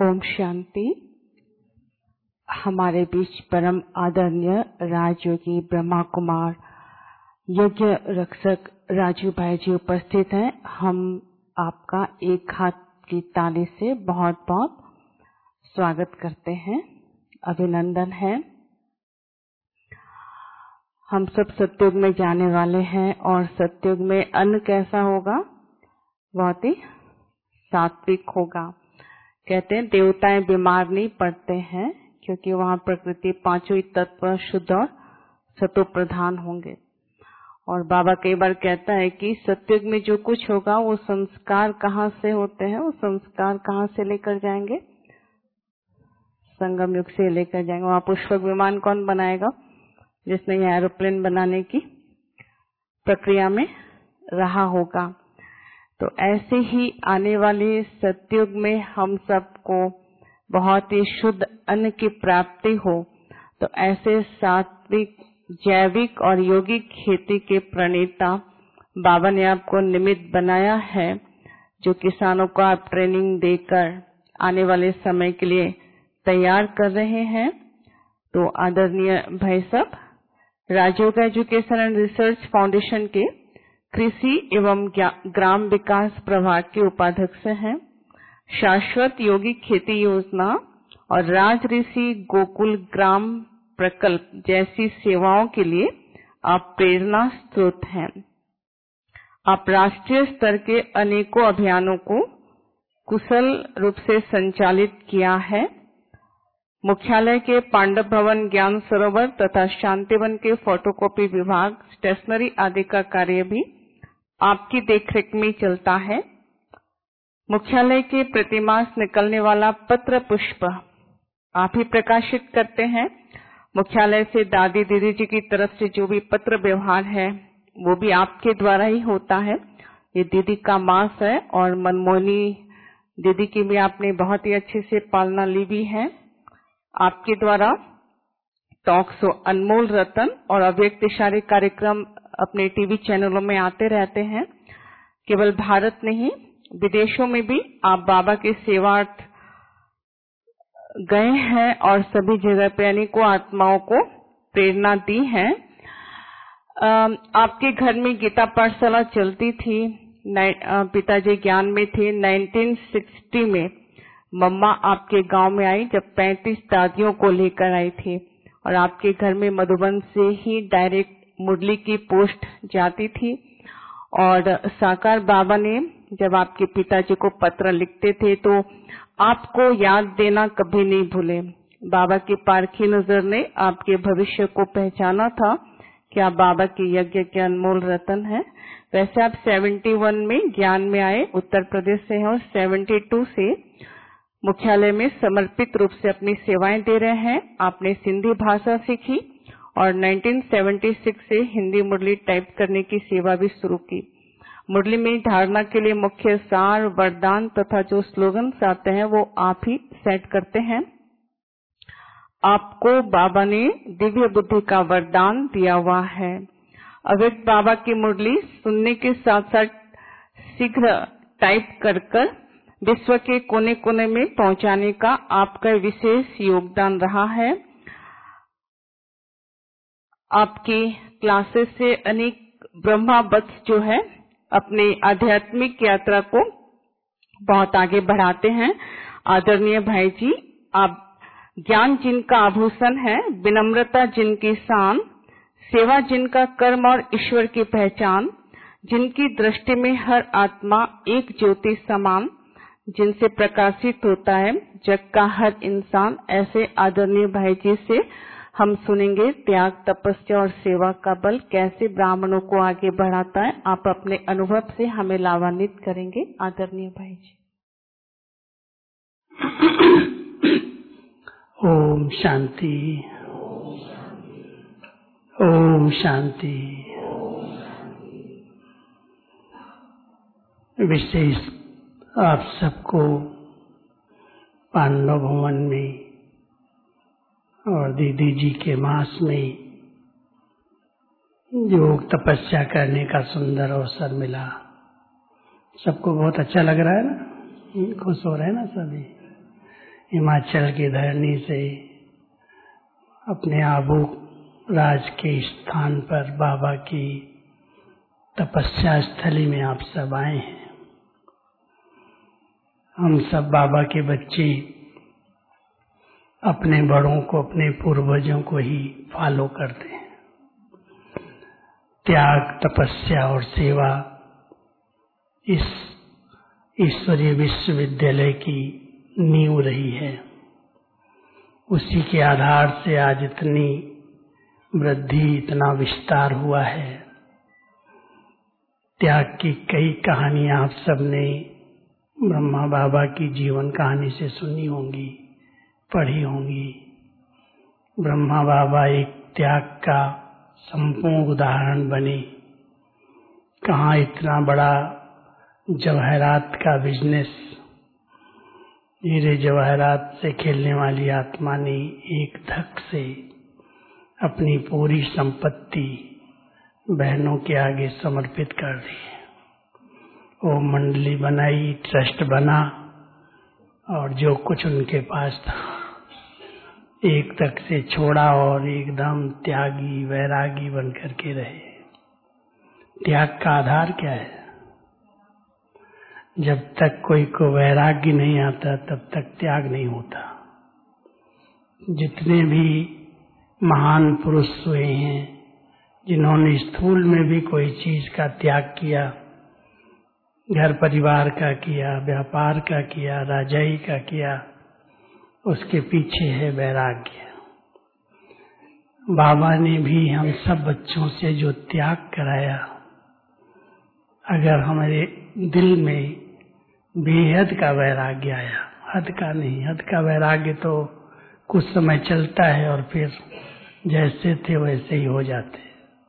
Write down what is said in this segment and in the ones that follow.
ओम शांति। हमारे बीच परम आदरणीय राजयोगी ब्रह्मा कुमार यज्ञ रक्षक राजू भाई जी उपस्थित हैं। हम आपका एक हाथ की ताली से बहुत बहुत स्वागत करते हैं, अभिनंदन है। हम सब सतयुग में जाने वाले हैं और सतयुग में अन्न कैसा होगा? बहुत ही सात्विक होगा। कहते हैं देवताएं बीमार नहीं पड़ते हैं क्योंकि वहां प्रकृति पांचों ही तत्व शुद्ध और सतो प्रधान होंगे। और बाबा कई बार कहता है कि सतयुग में जो कुछ होगा वो संस्कार कहाँ से होते हैं, वो संस्कार कहाँ से लेकर जाएंगे? संगम युग से लेकर जाएंगे। वहां पुष्पक विमान कौन बनाएगा? जिसने ये एरोप्लेन बनाने की प्रक्रिया में रहा होगा। तो ऐसे ही आने वाले सतयुग में हम सबको बहुत ही शुद्ध अन्न की प्राप्ति हो, तो ऐसे सात्विक, जैविक और योगिक खेती के प्रणेता बाबा ने आपको निमित्त बनाया है, जो किसानों को आप ट्रेनिंग देकर आने वाले समय के लिए तैयार कर रहे हैं। तो आदरणीय भाई साहब Rajyoga education and research foundation के कृषि एवं ग्राम विकास प्रभाग के उपाध्यक्ष हैं। शाश्वत योगिक खेती योजना और राज ऋषि गोकुल ग्राम प्रकल्प जैसी सेवाओं के लिए आप प्रेरणा स्रोत हैं। आप राष्ट्रीय स्तर के अनेकों अभियानों को कुशल रूप से संचालित किया है। मुख्यालय के पांडव भवन, ज्ञान सरोवर तथा शांतिवन के फोटोकॉपी विभाग, स्टेशनरी आदि का कार्य भी आपकी देखरेख में चलता है। मुख्यालय के प्रतिमास निकलने वाला पत्र पुष्प आप ही प्रकाशित करते हैं। मुख्यालय से दादी दीदी जी की तरफ से जो भी पत्र व्यवहार है वो भी आपके द्वारा ही होता है। ये दीदी का मास है और मनमोहनी दीदी की भी आपने बहुत ही अच्छे से पालना ली भी है। आपके द्वारा टॉक शो अनमोल रतन और अव्यक्त इशारे कार्यक्रम अपने टीवी चैनलों में आते रहते हैं। केवल भारत नहीं, विदेशों में भी आप बाबा के सेवार्थ गए हैं और सभी जगह पे अनेकों आत्माओं को प्रेरणा दी है। आपके घर में गीता पाठशाला चलती थी। पिताजी ज्ञान में थे। 1960 में मम्मा आपके गांव में आई, जब 35 दादियों को लेकर आई थी और आपके घर में मधुबन से ही डायरेक्ट मुरली की पोस्ट जाती थी। और साकार बाबा ने जब आपके पिताजी को पत्र लिखते थे तो आपको याद देना कभी नहीं भूले। बाबा की पारखी नजर ने आपके भविष्य को पहचाना था कि आप बाबा के यज्ञ के अनमोल रतन हैं। वैसे आप 71 में ज्ञान में आए, उत्तर प्रदेश से हैं और 72 से मुख्यालय में समर्पित रूप से अपनी सेवाएं दे रहे हैं। आपने सिंधी भाषा सीखी और 1976 से हिंदी मुरली टाइप करने की सेवा भी शुरू की। मुरली में धारणा के लिए मुख्य सार, वरदान तथा जो स्लोगन्स आते हैं वो आप ही सेट करते हैं। आपको बाबा ने दिव्य बुद्धि का वरदान दिया हुआ है। अव्यक्त बाबा की मुरली सुनने के साथ साथ शीघ्र टाइप कर विश्व के कोने कोने में पहुंचाने का आपका विशेष योगदान रहा है। आपकी क्लासेस से अनेक ब्रह्मा वत्स जो है अपने आध्यात्मिक यात्रा को बहुत आगे बढ़ाते हैं। आदरणीय भाई जी, आप ज्ञान जिनका आभूषण है, विनम्रता जिनकी शान, सेवा जिनका कर्म और ईश्वर की पहचान, जिनकी दृष्टि में हर आत्मा एक ज्योति समान, जिनसे प्रकाशित होता है जग का हर इंसान, ऐसे आदरणीय भाई जी से हम सुनेंगे त्याग, तपस्या और सेवा का बल कैसे ब्राह्मणों को आगे बढ़ाता है। आप अपने अनुभव से हमें लाभान्वित करेंगे आदरणीय भाई जी। ओम शांति, ओम शांति। विशेष आप सबको पांडव भवन में और दीदी जी के मास में योग तपस्या करने का सुंदर अवसर मिला। सबको बहुत अच्छा लग रहा है ना? खुश हो रहे हैं ना सभी? हिमाचल की धरनी से अपने आबू राज के स्थान पर बाबा की तपस्या स्थली में आप सब आए हैं। हम सब बाबा के बच्चे अपने बड़ों को, अपने पूर्वजों को ही फॉलो करते हैं। त्याग, तपस्या और सेवा इस ईश्वरीय विश्वविद्यालय की नींव रही है। उसी के आधार से आज इतनी वृद्धि, इतना विस्तार हुआ है। त्याग की कई कहानियां आप सबने ब्रह्मा बाबा की जीवन कहानी से सुनी होंगी, पढ़ी होंगी। ब्रह्मा बाबा एक त्याग का संपूर्ण उदाहरण बने। कहाँ इतना बड़ा जवाहरात का बिजनेस, हीरे जवाहरात से खेलने वाली आत्मा ने एक धक से अपनी पूरी संपत्ति बहनों के आगे समर्पित कर दी। वो मंडली बनाई, ट्रस्ट बना और जो कुछ उनके पास था एक तक से छोड़ा और एकदम त्यागी, वैरागी बन करके रहे। त्याग का आधार क्या है? जब तक कोई को वैराग्य नहीं आता तब तक त्याग नहीं होता। जितने भी महान पुरुष हुए हैं, जिन्होंने स्थूल में भी कोई चीज का त्याग किया, घर परिवार का किया, व्यापार का किया, राजाई का किया, उसके पीछे है वैराग्य। बाबा ने भी हम सब बच्चों से जो त्याग कराया, अगर हमारे दिल में बेहद का वैराग्य आया, हद का नहीं, हद का वैराग्य तो कुछ समय चलता है और फिर जैसे थे वैसे ही हो जाते।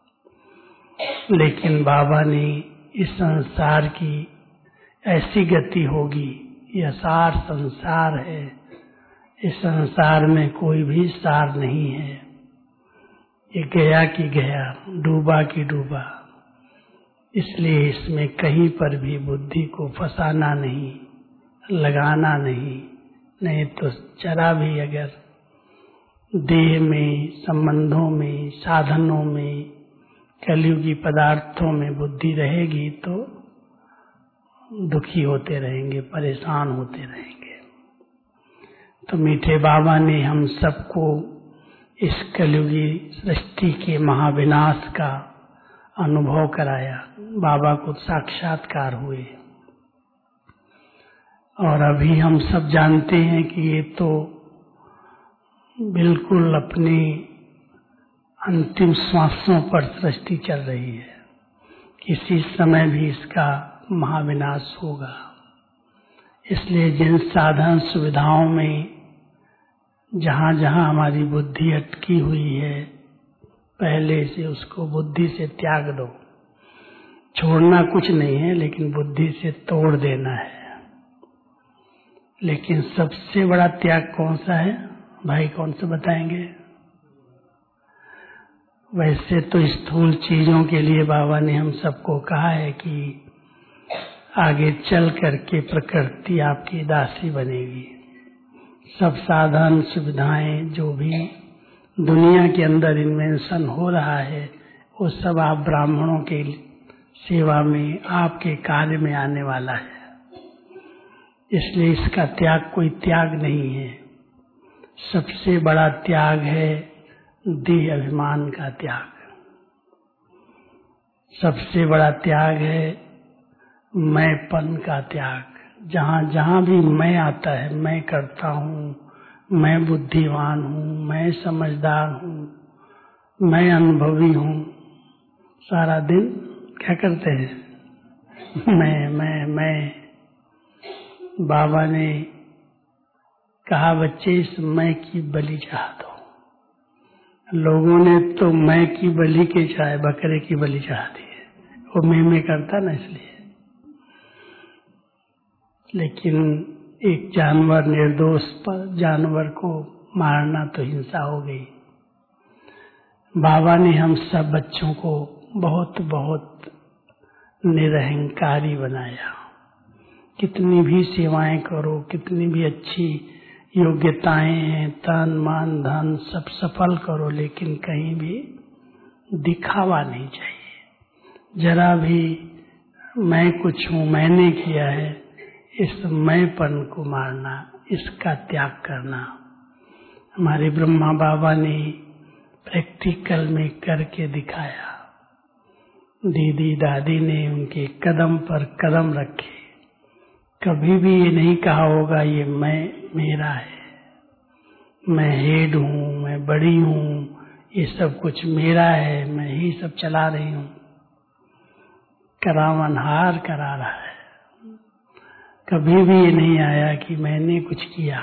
लेकिन बाबा ने इस संसार की ऐसी गति होगी, यह सार संसार है, इस संसार में कोई भी सार नहीं है। ये गया कि गया, डूबा कि डूबा। इसलिए इसमें कहीं पर भी बुद्धि को फंसाना नहीं, लगाना नहीं। नहीं तो जरा भी अगर देह में, संबंधों में, साधनों में, कलयुगी पदार्थों में बुद्धि रहेगी तो दुखी होते रहेंगे, परेशान होते रहेंगे। तो मीठे बाबा ने हम सबको इस कलयुगी सृष्टि के महाविनाश का अनुभव कराया। बाबा को साक्षात्कार हुए और अभी हम सब जानते हैं कि ये तो बिल्कुल अपनी अंतिम श्वासों पर सृष्टि चल रही है। किसी समय भी इसका महाविनाश होगा। इसलिए जिन साधन सुविधाओं में जहाँ जहाँ हमारी बुद्धि अटकी हुई है, पहले से उसको बुद्धि से त्याग दो। छोड़ना कुछ नहीं है, लेकिन बुद्धि से तोड़ देना है। लेकिन सबसे बड़ा त्याग कौन सा है भाई? कौन सा बताएंगे? वैसे तो स्थूल चीजों के लिए बाबा ने हम सबको कहा है कि आगे चल करके प्रकृति आपकी दासी बनेगी। सब साधन सुविधाएं जो भी दुनिया के अंदर इन्वेंशन हो रहा है, वो सब आप ब्राह्मणों के सेवा में, आपके कार्य में आने वाला है। इसलिए इसका त्याग कोई त्याग नहीं है। सबसे बड़ा त्याग है देह अभिमान का त्याग। सबसे बड़ा त्याग है मैंपन का त्याग। जहाँ जहाँ भी मैं आता है, मैं करता हूँ, मैं बुद्धिमान हूँ, मैं समझदार हूँ, मैं अनुभवी हूँ, सारा दिन क्या करते हैं? मैं। बाबा ने कहा बच्चे इस मैं की बलि चढ़ा दो। लोगों ने तो मैं की बलि के चाहे बकरे की बलि चढ़ा दी है। वो मैं करता ना, इसलिए। लेकिन एक जानवर, निर्दोष पर जानवर को मारना तो हिंसा हो गई। बाबा ने हम सब बच्चों को बहुत बहुत निरहंकारी बनाया। कितनी भी सेवाएं करो, कितनी भी अच्छी योग्यताएं हैं, तन मन धन सब सफल करो, लेकिन कहीं भी दिखावा नहीं चाहिए। जरा भी मैं कुछ हूँ, मैंने किया है, इस मैंपन को मारना, इसका त्याग करना। हमारे ब्रह्मा बाबा ने प्रैक्टिकल में करके दिखाया। दीदी दादी ने उनके कदम पर कदम रखे। कभी भी ये नहीं कहा होगा ये मैं मेरा है, मैं हेड हूँ, मैं बड़ी हूँ, ये सब कुछ मेरा है, मैं ही सब चला रही हूँ। करावनहार करा रहा है। कभी भी ये नहीं आया कि मैंने कुछ किया।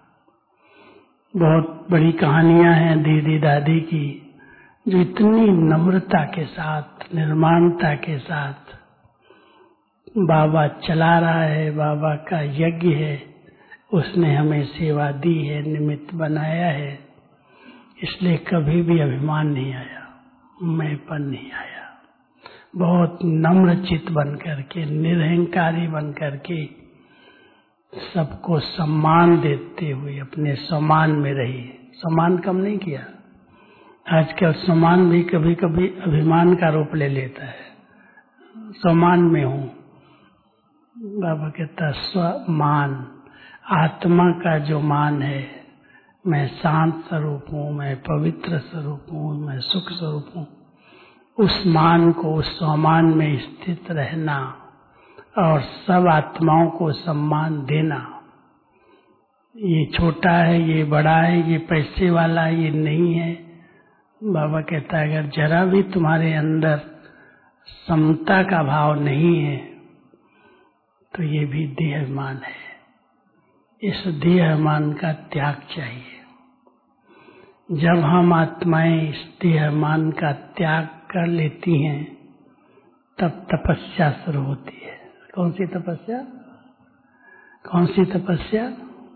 बहुत बड़ी कहानियां हैं दीदी दादी की, जो इतनी नम्रता के साथ, निर्माणता के साथ बाबा चला रहा है, बाबा का यज्ञ है, उसने हमें सेवा दी है, निमित्त बनाया है, इसलिए कभी भी अभिमान नहीं आया, मैंपन नहीं आया। बहुत नम्र चित्त बन करके, निरहंकारी बन करके, सबको सम्मान देते हुए अपने सम्मान में रही। सम्मान कम नहीं किया। आजकल सम्मान भी कभी कभी अभिमान का रूप ले लेता है। सम्मान में हूँ, बाबा कहता स्वमान, आत्मा का जो मान है, मैं शांत स्वरूप हूँ, मैं पवित्र स्वरूप हूँ, मैं सुख स्वरूप हूँ, उस मान को, उस सम्मान में स्थित रहना और सब आत्माओं को सम्मान देना। ये छोटा है, ये बड़ा है, ये पैसे वाला है, ये नहीं है। बाबा कहता है अगर जरा भी तुम्हारे अंदर समता का भाव नहीं है तो ये भी देहाभिमान है। इस देहाभिमान का त्याग चाहिए। जब हम आत्माएं इस देहाभिमान का त्याग कर लेती हैं तब तपस्या शुरू होती है। कौन सी तपस्या? कौन सी तपस्या?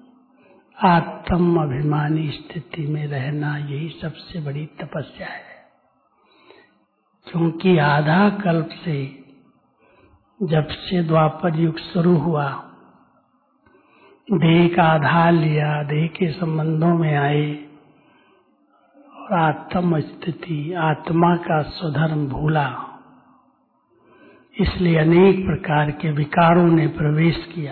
आत्म अभिमानी स्थिति में रहना, यही सबसे बड़ी तपस्या है। क्योंकि आधा कल्प से, जब से द्वापर युग शुरू हुआ, देह का आधार लिया, देह के संबंधों में आए और आत्म स्थिति, आत्मा का स्वधर्म भूला, इसलिए अनेक प्रकार के विकारों ने प्रवेश किया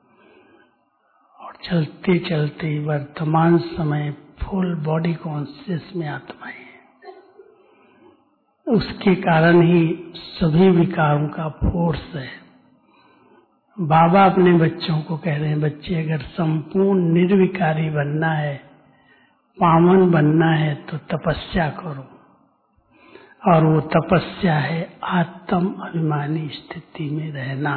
और चलते चलते वर्तमान समय फुल बॉडी कॉन्शियस में आत्माएं हैं। उसके कारण ही सभी विकारों का फोर्स है। बाबा अपने बच्चों को कह रहे हैं, बच्चे अगर संपूर्ण निर्विकारी बनना है, पावन बनना है तो तपस्या करो। और वो तपस्या है आत्म अभिमानी स्थिति में रहना।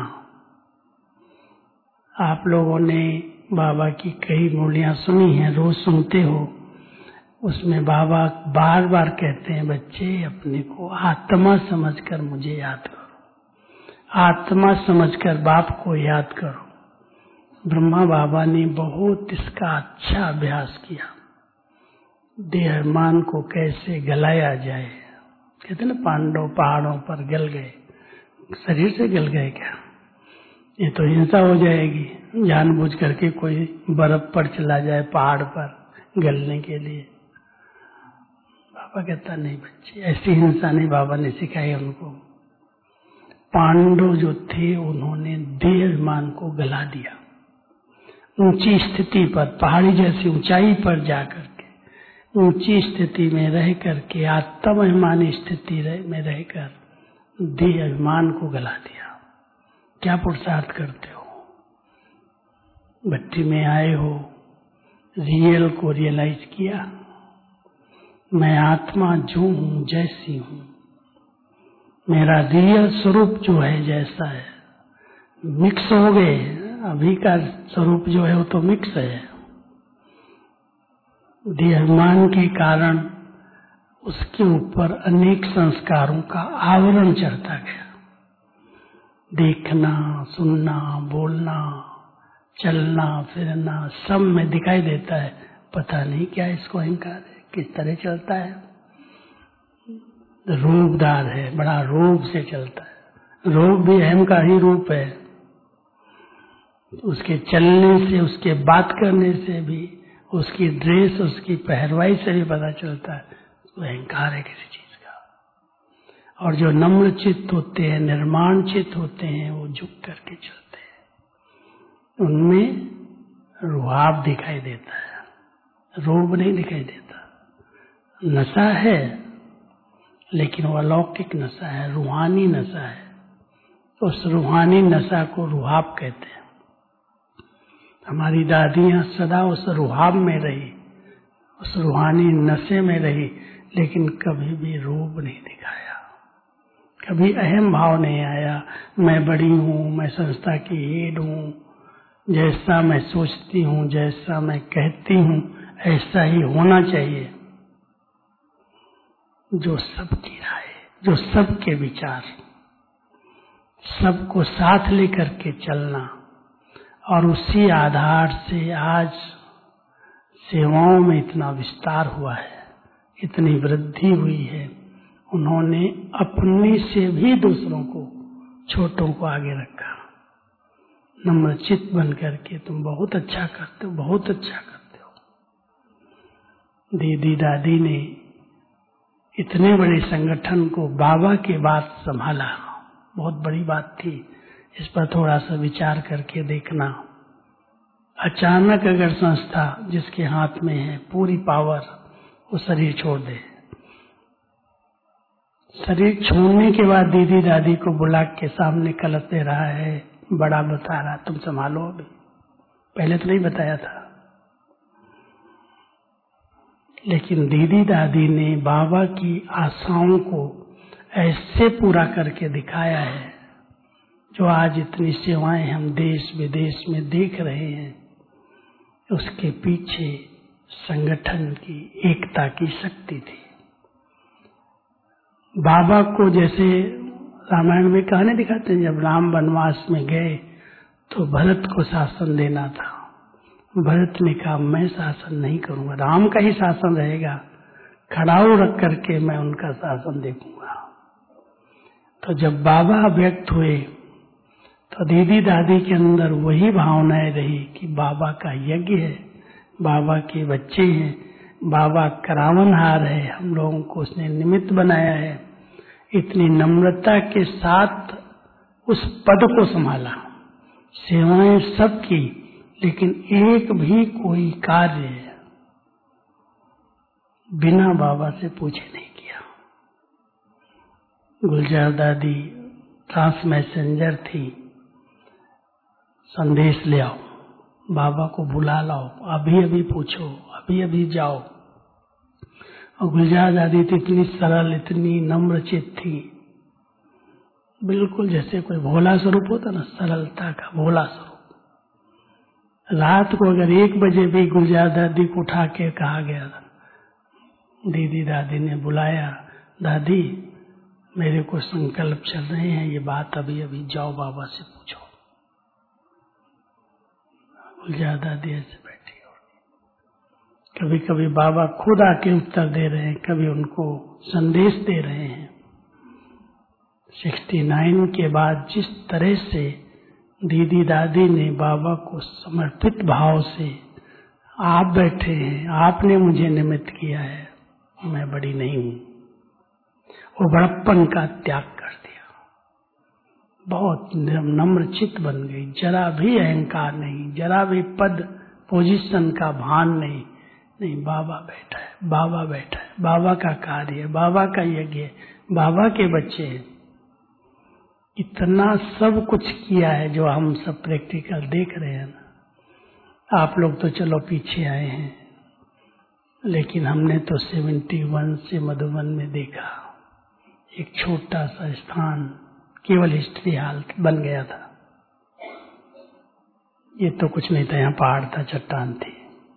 आप लोगों ने बाबा की कई मूलियां सुनी हैं, रोज सुनते हो। उसमें बाबा बार बार कहते हैं, बच्चे अपने को आत्मा समझकर मुझे याद करो, आत्मा समझकर बाप को याद करो। ब्रह्मा बाबा ने बहुत इसका अच्छा अभ्यास किया, देहाभिमान को कैसे गलाया जाए। कहते ना पांडव पहाड़ों पर गल गए, शरीर से गल गए क्या? ये तो हिंसा हो जाएगी। जानबूझ करके कोई बर्फ पर चला जाए पहाड़ पर गलने के लिए। बाबा कहता नहीं बच्चे, ऐसी हिंसा नहीं बाबा ने सिखाई उनको। पांडव जो थे उन्होंने देहाभिमान को गला दिया। ऊंची स्थिति पर, पहाड़ी जैसी ऊंचाई पर जाकर के, ऊंची स्थिति में रह करके, आत्माभिमानी स्थिति में रहकर देहाभिमान को गला दिया। क्या पुरुषार्थ करते हो? भट्टी में आए हो, रियल को रियलाइज किया, मैं आत्मा जो हूँ, जैसी हूँ, मेरा रियल स्वरूप जो है जैसा है। मिक्स हो गए, अभी का स्वरूप जो है वो तो मिक्स है। देहाभिमान के कारण उसके ऊपर अनेक संस्कारों का आवरण चढ़ता गया। देखना, सुनना, बोलना, चलना फिरना सब में दिखाई देता है। पता नहीं क्या इसको अहंकार है, किस तरह चलता है। रूपदार है, बड़ा रूप से चलता है। रूप भी अहम का ही रूप है। उसके चलने से, उसके बात करने से भी, उसकी ड्रेस, उसकी पहरवाई से भी पता चलता है तो अहंकार है किसी चीज का। और जो नम्र चित्त होते हैं, निर्माण चित्त होते हैं, वो झुक करके चलते हैं। उनमें रुआब दिखाई देता है, रोब नहीं दिखाई देता। नशा है लेकिन वो अलौकिक नशा है, रूहानी नशा है। उस रूहानी नशा को रुहाब कहते हैं। हमारी दादियां सदा उस रुहाब में रही, उस रूहानी नशे में रही, लेकिन कभी भी रूप नहीं दिखाया, कभी अहम भाव नहीं आया। मैं बड़ी हूँ, मैं संस्था की हेड हूँ, जैसा मैं सोचती हूँ, जैसा मैं कहती हूँ, ऐसा ही होना चाहिए। जो सबकी राय, जो सबके विचार, सबको साथ लेकर के चलना, और उसी आधार से आज सेवाओं में इतना विस्तार हुआ है, इतनी वृद्धि हुई है। उन्होंने अपने से भी दूसरों को, छोटों को आगे रखा। नम्रचित्त बन करके तुम बहुत अच्छा करते हो, बहुत अच्छा करते हो। दीदी दादी ने इतने बड़े संगठन को बाबा के बाद संभाला, बहुत बड़ी बात थी। इस पर थोड़ा सा विचार करके देखना। अचानक अगर संस्था जिसके हाथ में है पूरी पावर, वो शरीर छोड़ दे, शरीर छोड़ने के बाद दीदी दादी को बुला के सामने कलश दे रहा है, बड़ा बता रहा तुम संभालो। अभी पहले तो नहीं बताया था, लेकिन दीदी दादी ने बाबा की आशाओं को ऐसे पूरा करके दिखाया है, जो आज इतनी सेवाएं हम देश विदेश में देख रहे हैं। उसके पीछे संगठन की, एकता की शक्ति थी। बाबा को जैसे रामायण में कहानी दिखाते हैं, जब राम वनवास में गए तो भरत को शासन देना था। भरत ने कहा मैं शासन नहीं करूंगा, राम का ही शासन रहेगा, खड़ाऊ रख करके मैं उनका शासन देखूंगा। तो जब बाबा व्यक्त हुए तो दीदी दादी के अंदर वही भावनाएं रही कि बाबा का यज्ञ है, बाबा के बच्चे हैं, बाबा करावनहार है, हम लोगों को उसने निमित्त बनाया है। इतनी नम्रता के साथ उस पद को संभाला, सेवाएं सब की, लेकिन एक भी कोई कार्य बिना बाबा से पूछे नहीं किया। गुलजार दादी ट्रांस मैसेंजर थी, संदेश ले आओ, बाबा को बुला लाओ, अभी अभी पूछो, अभी अभी जाओ। और गुलजार दादी तो इतनी सरल, इतनी नम्रचित्त थी, बिल्कुल जैसे कोई भोला स्वरूप होता ना, सरलता का भोला स्वरूप। रात को अगर 1 बजे भी गुलजार दादी को उठा के कहा गया, दीदी दादी ने बुलाया, दादी मेरे को संकल्प चल रहे हैं, ये बात अभी अभी जाओ बाबा से पूछो। गुलजार दादी ऐसे बैठी होगी, कभी कभी बाबा खुद आके उत्तर दे रहे हैं, कभी उनको संदेश दे रहे हैं। 69 के बाद जिस तरह से दीदी दादी ने बाबा को समर्पित भाव से, आप बैठे हैं, आपने मुझे निमित्त किया है, मैं बड़ी नहीं हूं, वो बड़प्पन का त्याग कर दिया, बहुत नम्र चित्त बन गई। जरा भी अहंकार नहीं, जरा भी पद पोजीशन का भान नहीं। नहीं, बाबा बैठा है, बाबा बैठा है, बाबा का कार्य है, बाबा का यज्ञ है, बाबा के बच्चे हैं। इतना सब कुछ किया है जो हम सब प्रैक्टिकल देख रहे हैं ना। आप लोग तो चलो पीछे आए हैं, लेकिन हमने तो 71 से मधुबन में देखा, एक छोटा सा स्थान केवल हिस्ट्री हॉल बन गया था। ये तो कुछ नहीं था, यहाँ पहाड़ था, चट्टान थी।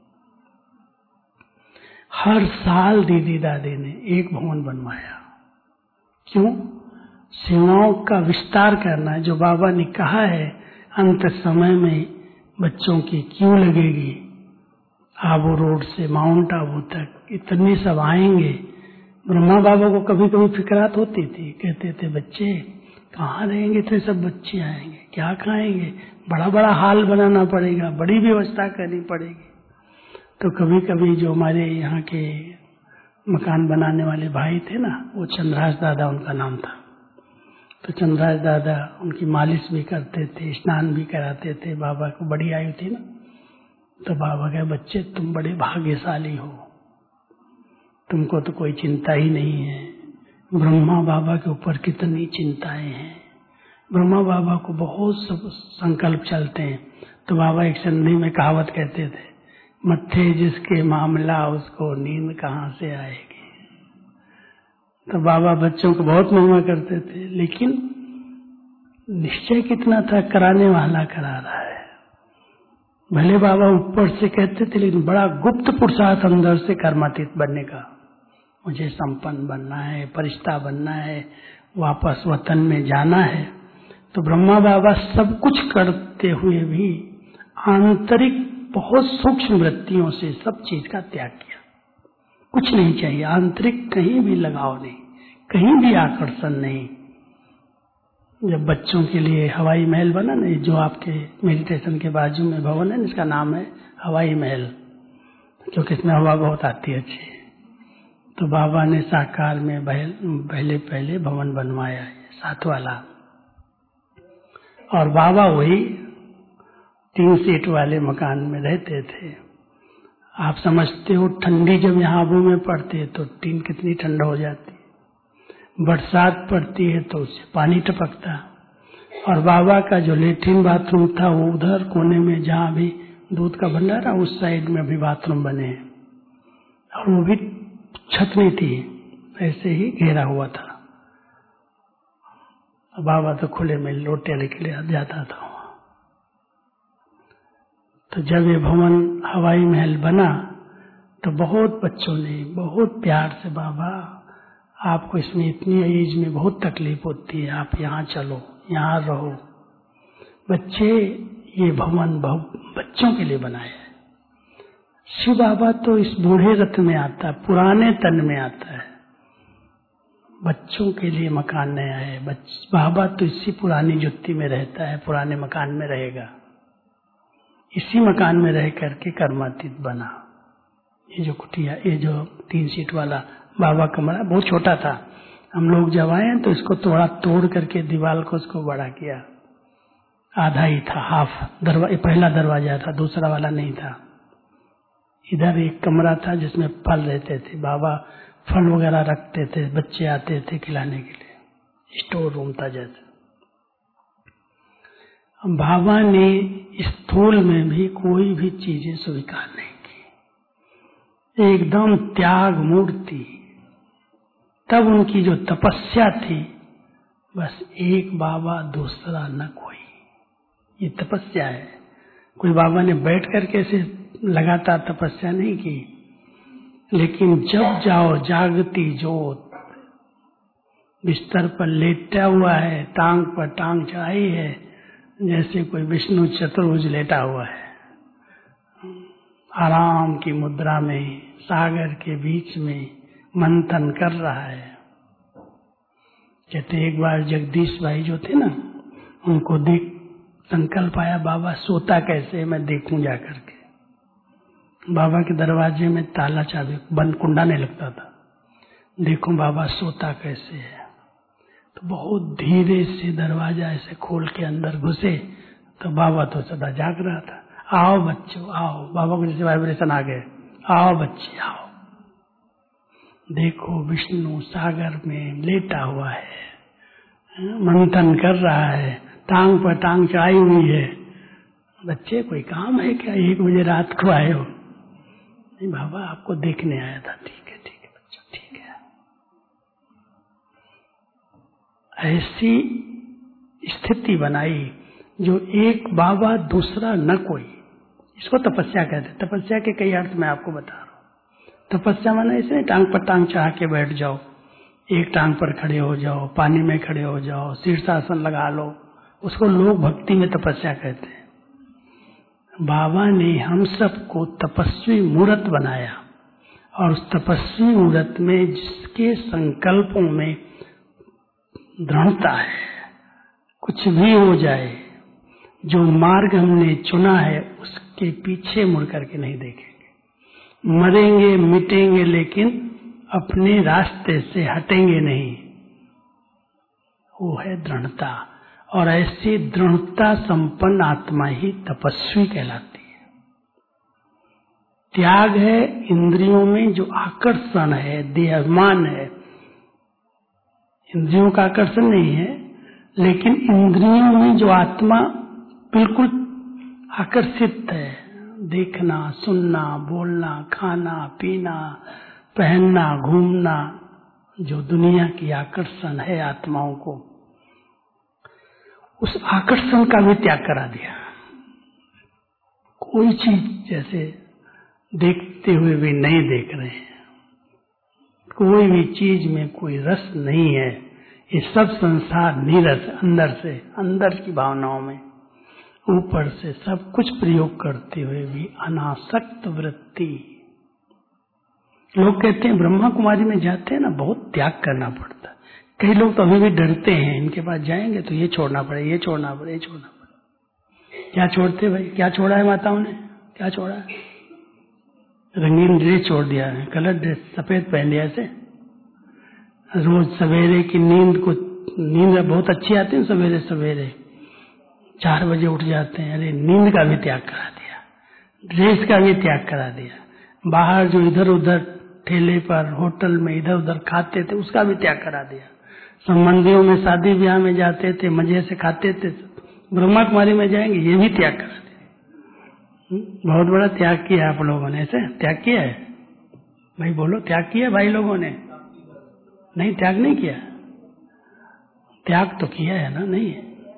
हर साल दीदी दादी ने एक भवन बनवाया। क्यों? सेवाओं का विस्तार करना है। जो बाबा ने कहा है अंत समय में बच्चों की क्यों लगेगी, आबू रोड से माउंट आबू तक इतने सब आएंगे। ब्रह्मा बाबा को कभी कभी फिक्रात होती थी, कहते थे बच्चे कहाँ रहेंगे तो सब बच्चे आएंगे, क्या खाएंगे, बड़ा बड़ा हाल बनाना पड़ेगा, बड़ी व्यवस्था करनी पड़ेगी। तो कभी कभी जो हमारे यहाँ के मकान बनाने वाले भाई थे ना, वो चंद्रराज दादा उनका नाम था। तो चंद्रराज दादा उनकी मालिश भी करते थे, स्नान भी कराते थे। बाबा को बड़ी आयु थी ना, तो बाबा कहे, बच्चे तुम बड़े भाग्यशाली हो, तुमको तो कोई चिंता ही नहीं है। ब्रह्मा बाबा के ऊपर कितनी चिंताएं हैं, ब्रह्मा बाबा को बहुत सब संकल्प चलते हैं। तो बाबा एक संधि में कहावत कहते थे, मत्थे जिसके मामला उसको नींद कहाँ से आएगी। तो बाबा बच्चों को बहुत महिमा करते थे, लेकिन निश्चय कितना था, कराने वाला करा रहा है। भले बाबा ऊपर से कहते थे, लेकिन बड़ा गुप्त पुरुषार्थ अंदर से कर्मातीत बनने का। मुझे संपन्न बनना है, फरिश्ता बनना है, वापस वतन में जाना है। तो ब्रह्मा बाबा सब कुछ करते हुए भी आंतरिक बहुत सूक्ष्म वृत्तियों से सब चीज का त्याग किया। कुछ नहीं चाहिए, आंतरिक कहीं भी लगाव नहीं, कहीं भी आकर्षण नहीं। जब बच्चों के लिए हवाई महल बना ना, जो आपके मेडिटेशन के बाजू में भवन है, इसका नाम है हवाई महल, क्योंकि इसमें हवा बहुत आती है अच्छी। तो बाबा ने साकार में पहले भवन बनवाया है, 7 वाला। और बाबा वही 3 सीट वाले मकान में रहते थे। आप समझते हो, ठंडी जब यहाँ आबू में पड़ती है तो टीन कितनी ठंडा हो जाती है, बरसात पड़ती है तो उससे पानी टपकता। और बाबा का जो लेट्रिन बाथरूम था वो उधर कोने में, जहाँ भी दूध का भंडारा, उस साइड में भी बाथरूम बने हैं। और वो भी छत नहीं थी, ऐसे ही घेरा हुआ था। बाबा तो खुले में लोटे लेके जाता था। तो जब ये भवन हवाई महल बना तो बहुत बच्चों ने बहुत प्यार से, बाबा आपको इसमें इतनी एज में बहुत तकलीफ होती है, आप यहाँ चलो, यहाँ रहो। बच्चे, ये भवन बच्चों के लिए बनाया है। शिव बाबा तो इस बूढ़े रथ में आता है, पुराने तन में आता है। बच्चों के लिए मकान नया है। बाबा तो इसी पुरानी जुत्ती में रहता है, पुराने मकान में रहेगा। इसी मकान में रह करके कर्मातीत बना। ये जो कुटिया, ये जो 3 सीट वाला बाबा कमरा बहुत छोटा था। हम लोग जब आए तो इसको थोड़ा तोड़ करके दीवार को उसको बड़ा किया। आधा ही था, हाफ पहला दरवाजा था, दूसरा वाला नहीं था। इधर एक कमरा था जिसमें फल रहते थे, बाबा फल वगैरह रखते थे, बच्चे आते थे खिलाने के लिए। स्टोर रूम था जैसे। बाबा ने स्थूल में भी कोई भी चीजें स्वीकार नहीं की, एकदम त्याग मूर्ति। तब उनकी जो तपस्या थी, बस एक बाबा दूसरा न कोई, ये तपस्या है। कोई बाबा ने बैठ करके ऐसे लगातार तपस्या नहीं की, लेकिन जब जाओ जागती जोत, बिस्तर पर लेटा हुआ है, टांग पर टांग चढ़ाई है, जैसे कोई विष्णु चतुर्भुज लेटा हुआ है, आराम की मुद्रा में सागर के बीच में मंथन कर रहा है। कहते एक बार जगदीश भाई जो थे ना, उनको देख संकल्प आया, बाबा सोता कैसे, मैं देखूं जा करके। बाबा के दरवाजे में ताला चाबी बंद, कुंडा नहीं लगता था। देखो बाबा सोता कैसे है। तो बहुत धीरे से दरवाजा ऐसे खोल के अंदर घुसे तो बाबा तो सदा जाग रहा था। आओ बच्चों आओ, बाबा को जैसे वाइब्रेशन आ गए, आओ बच्चे आओ। देखो विष्णु सागर में लेटा हुआ है, मंथन कर रहा है, टांग पर टांग चढ़ाई हुई है। बच्चे कोई काम है क्या, 1 बजे रात को आए हो? नहीं बाबा आपको देखने आया था। ठीक है बच्चों, ठीक है। ऐसी स्थिति बनाई जो एक बाबा दूसरा न कोई, इसको तपस्या कहते हैं। तपस्या के कई अर्थ मैं आपको बता रहा हूँ। तपस्या माना इसे टांग पर टांग चढ़ा के बैठ जाओ, एक टांग पर खड़े हो जाओ, पानी में खड़े हो जाओ, शीर्षासन लगा लो, उसको लोग भक्ति में तपस्या कहते हैं। बाबा ने हम सबको तपस्वी मूर्त बनाया, और उस तपस्वी मूर्त में जिसके संकल्पों में दृढ़ता है, कुछ भी हो जाए, जो मार्ग हमने चुना है उसके पीछे मुड़ करके नहीं देखेंगे। मरेंगे मिटेंगे लेकिन अपने रास्ते से हटेंगे नहीं। वो है दृढ़ता, और ऐसी दृढ़ता संपन्न आत्मा ही तपस्वी कहलाती है। त्याग है इंद्रियों में जो आकर्षण है, देहाभिमान है। इंद्रियों का आकर्षण नहीं है, लेकिन इंद्रियों में जो आत्मा बिल्कुल आकर्षित है, देखना, सुनना, बोलना, खाना, पीना, पहनना, घूमना, जो दुनिया की आकर्षण है आत्माओं को, उस आकर्षण का भी त्याग करा दिया। कोई चीज जैसे देखते हुए भी नहीं देख रहे हैं, कोई भी चीज में कोई रस नहीं है। ये सब संसार नीरस, अंदर से, अंदर की भावनाओं में, ऊपर से सब कुछ प्रयोग करते हुए भी अनासक्त वृत्ति। लोग कहते हैं ब्रह्मा कुमारी में जाते हैं ना, बहुत त्याग करना पड़ता है। कई लोग तो अभी भी डरते हैं, इनके पास जाएंगे तो ये छोड़ना पड़े, ये छोड़ना पड़े, ये छोड़ना पड़े। क्या छोड़ते भाई? क्या छोड़ा है माताओं ने? क्या छोड़ा है? रंगीन ड्रेस छोड़ दिया है, कलर ड्रेस सफेद पहन लिया ऐसे। रोज सवेरे की नींद बहुत अच्छी आती है, सवेरे सवेरे 4 बजे उठ जाते हैं। अरे नींद का भी त्याग करा दिया, ड्रेस का भी त्याग करा दिया। बाहर जो इधर उधर ठेले पर, होटल में इधर उधर खाते थे, उसका भी त्याग करा दिया। संबंधियों में शादी ब्याह में जाते थे, मजे से खाते थे, ब्रह्मा कुमारी में जाएंगे, ये भी त्याग करा दिया। बहुत बड़ा त्याग किया आप लोगों ने, ऐसे त्याग किया है भाई? बोलो, त्याग किया भाई लोगों ने? नहीं, त्याग नहीं किया। त्याग तो किया है ना? नहीं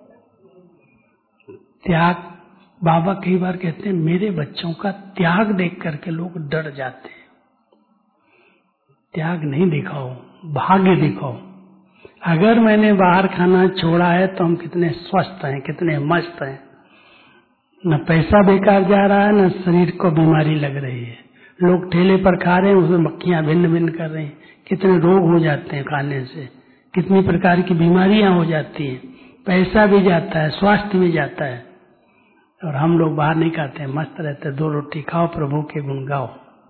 त्याग। बाबा कई बार कहते हैं मेरे बच्चों का त्याग देख करके लोग डर जाते हैं। त्याग नहीं दिखाओ, भाग्य दिखाओ। अगर मैंने बाहर खाना छोड़ा है तो हम कितने स्वस्थ हैं, कितने मस्त हैं। न पैसा बेकार जा रहा है, न शरीर को बीमारी लग रही है। लोग ठेले पर खा रहे हैं, उसमें मक्खियां भिन्न भिन्न कर रही हैं। कितने रोग हो जाते हैं खाने से, कितनी प्रकार की बीमारियां हो जाती हैं। पैसा भी जाता है, स्वास्थ्य भी जाता है। और हम लोग बाहर नहीं खाते हैं, मस्त रहते हैं। 2 रोटी खाओ, प्रभु के गुण गाओ।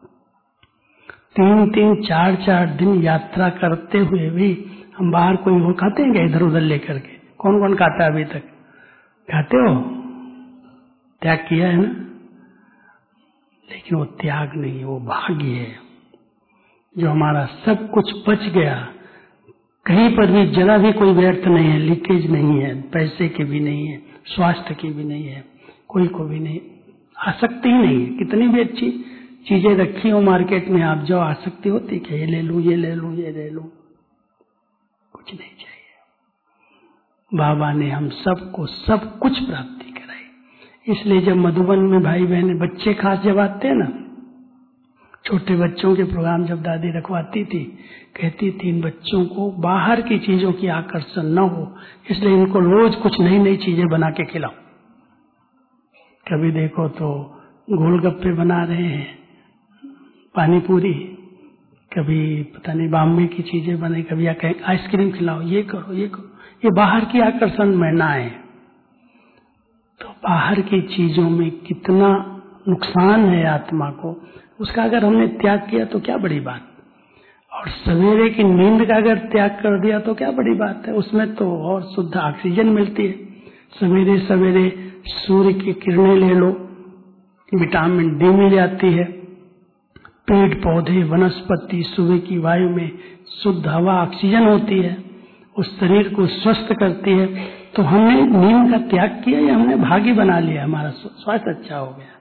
3-3, 4-4 दिन यात्रा करते हुए भी हम बाहर कोई वो खाते हैं क्या इधर उधर लेकर के? कौन कौन खाता है अभी तक? खाते हो? त्याग किया है ना? लेकिन वो त्याग नहीं, वो भाग्य है। जो हमारा सब कुछ बच गया, कहीं पर भी जरा भी कोई व्यर्थ नहीं है, लीकेज नहीं है, पैसे की भी नहीं है, स्वास्थ्य की भी नहीं है, कोई को भी नहीं, आसक्ति ही नहीं है। कितनी भी अच्छी चीजें रखी हो मार्केट में, आप जाओ, आसक्ति होती कि ये ले लूं, ये ले लूं, ये ले लूं। कुछ नहीं चाहिए। बाबा ने हम सबको सब कुछ प्राप्ति कराई। इसलिए जब मधुबन में भाई बहने बच्चे खास जब आते हैं ना, छोटे बच्चों के प्रोग्राम जब दादी रखवाती थी, कहती थी इन बच्चों को बाहर की चीजों की आकर्षण न हो, इसलिए इनको रोज कुछ नई नई चीजें बना के खिलाओ। कभी देखो तो गोलगप्पे बना रहे हैं, पानी पूरी, कभी पता नहीं बॉम्बे की चीजें बने, कभी आइसक्रीम खिलाओ, ये करो, ये करो। ये बाहर की आकर्षण में ना आए। तो बाहर की चीजों में कितना नुकसान है आत्मा को, उसका अगर हमने त्याग किया तो क्या बड़ी बात। और सवेरे की नींद का अगर त्याग कर दिया तो क्या बड़ी बात है। उसमें तो और शुद्ध ऑक्सीजन मिलती है। सवेरे सवेरे सूर्य की किरणें ले लो, विटामिन डी मिल जाती है। पेड़ पौधे वनस्पति सुबह की वायु में शुद्ध हवा ऑक्सीजन होती है, उस शरीर को स्वस्थ करती है। तो हमने नींद का त्याग किया या हमने भागी बना लिया, हमारा स्वास्थ्य अच्छा हो गया।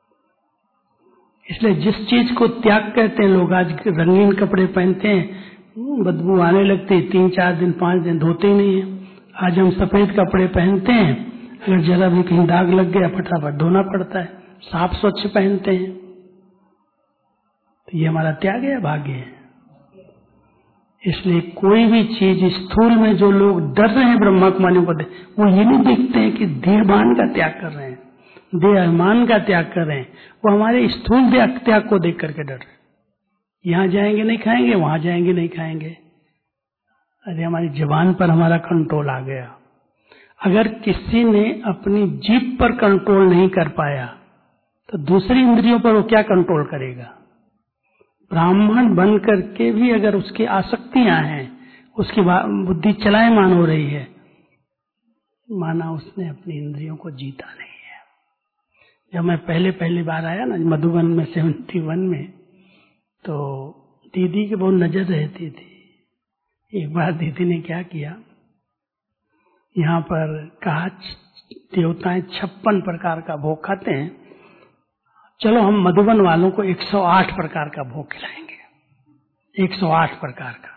इसलिए जिस चीज को त्याग कहते हैं, लोग आज रंगीन कपड़े पहनते हैं, बदबू आने लगती है, 3-4 दिन 5 दिन धोते ही नहीं है। आज हम सफेद कपड़े पहनते हैं, अगर जरा भी कहीं दाग लग गया फटाफट धोना पड़ता है, साफ स्वच्छ पहनते हैं। तो ये हमारा त्याग है या भाग्य है? इसलिए कोई भी चीज स्थूल में जो लोग डर रहे हैं ब्रह्मा कुमारियों को, वो ये नहीं देखते हैं कि देहभान का त्याग कर रहे हैं, देह अभिमान का त्याग कर रहे हैं। वो हमारे स्थूल त्याग को देख करके डर रहे हैं। यहाँ जाएंगे नहीं खाएंगे, वहां जाएंगे नहीं खाएंगे। अरे हमारी जुबान पर हमारा कंट्रोल आ गया। अगर किसी ने अपनी जीभ पर कंट्रोल नहीं कर पाया तो दूसरी इंद्रियों पर वो क्या कंट्रोल करेगा? ब्राह्मण बन करके भी अगर उसकी आसक्तियां हैं, उसकी बुद्धि चलायमान हो रही है, माना उसने अपनी इंद्रियों को जीता नहीं है। जब मैं पहली बार आया ना मधुबन में 71 में, तो दीदी की बहुत नजर रहती थी। एक बार दीदी ने क्या किया, यहाँ पर कहा देवताएं 56 प्रकार का भोग खाते हैं, चलो हम मधुबन वालों को 108 प्रकार का भोग खिलाएंगे। 108 प्रकार का।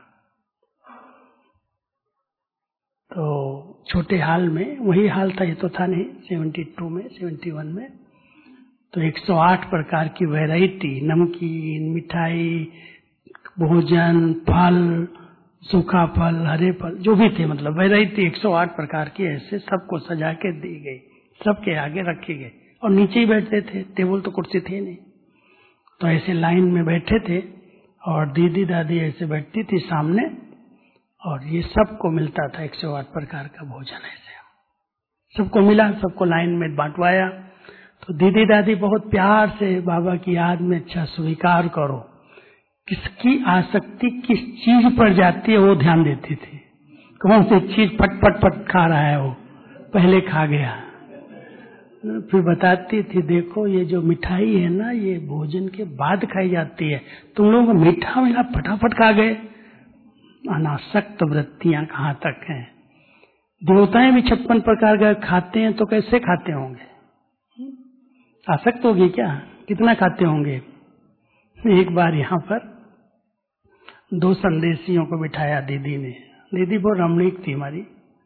तो छोटे हाल में वही हाल था, ये तो था नहीं 72 में 71 में, तो 108 प्रकार की वैरायटी, नमकीन, मिठाई, भोजन, फल, सूखा फल, हरे फल, जो भी थे, मतलब वैरायटी 108 प्रकार की ऐसे सबको सजा के दी गई, सबके आगे रखी गई। और नीचे ही बैठते थे, टेबल तो कुर्सी थी नहीं, तो ऐसे लाइन में बैठे थे और दीदी दादी ऐसे बैठती थी सामने, और ये सबको मिलता था 108 प्रकार का भोजन। ऐसे सबको मिला, सबको लाइन में बांटवाया। तो दीदी दादी बहुत प्यार से बाबा की याद में अच्छा स्वीकार करो, किसकी आसक्ति किस चीज पर जाती है वो ध्यान देती थी। कौन सी चीज फट फट फट खा रहा है वो पहले खा गया। फिर बताती थी, देखो ये जो मिठाई है ना, ये भोजन के बाद खाई जाती है, तुम लोग मीठा मिला फटाफट खा गए। अनासक्त वृत्तियां कहाँ तक हैं। देवताएं भी 56 प्रकार का खाते हैं, तो कैसे खाते होंगे? आसक्त होगी क्या? कितना खाते होंगे? एक बार यहाँ पर 2 संदेशियों को बिठाया दीदी ने, दीदी बहुत रमणीक थी हमारी।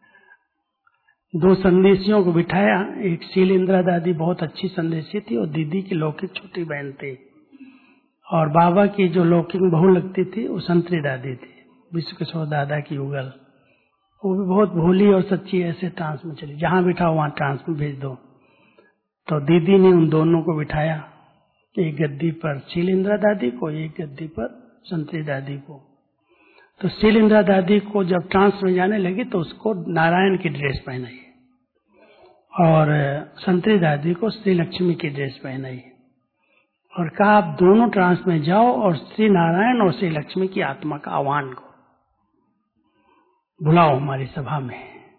2 संदेशियों को बिठाया, एक शीलेंद्रा दादी बहुत अच्छी संदेशी थी और दीदी की लौकिक छोटी बहन थी, और बाबा की जो लौकिक बहू लगती थी वो संतरी दादी थी, विश्व किशोर दादा की उगल। वो भी बहुत भोली और सच्ची, ऐसे ट्रांस में चली, जहां बिठाओ वहां ट्रांस में भेज दो। तो दीदी ने उन दोनों को बिठाया, एक गद्दी पर शीलेंद्रा दादी को, एक गद्दी पर संतरी दादी को। तो शीलेंद्रा दादी को जब ट्रांस में जाने लगी तो उसको नारायण की ड्रेस पहनाई, और संतरी दादी को श्री लक्ष्मी की ड्रेस पहनाई, और कहा आप दोनों ट्रांस में जाओ और श्री नारायण और श्री लक्ष्मी की आत्मा का आह्वान करो, बुलाओ हमारी सभा में।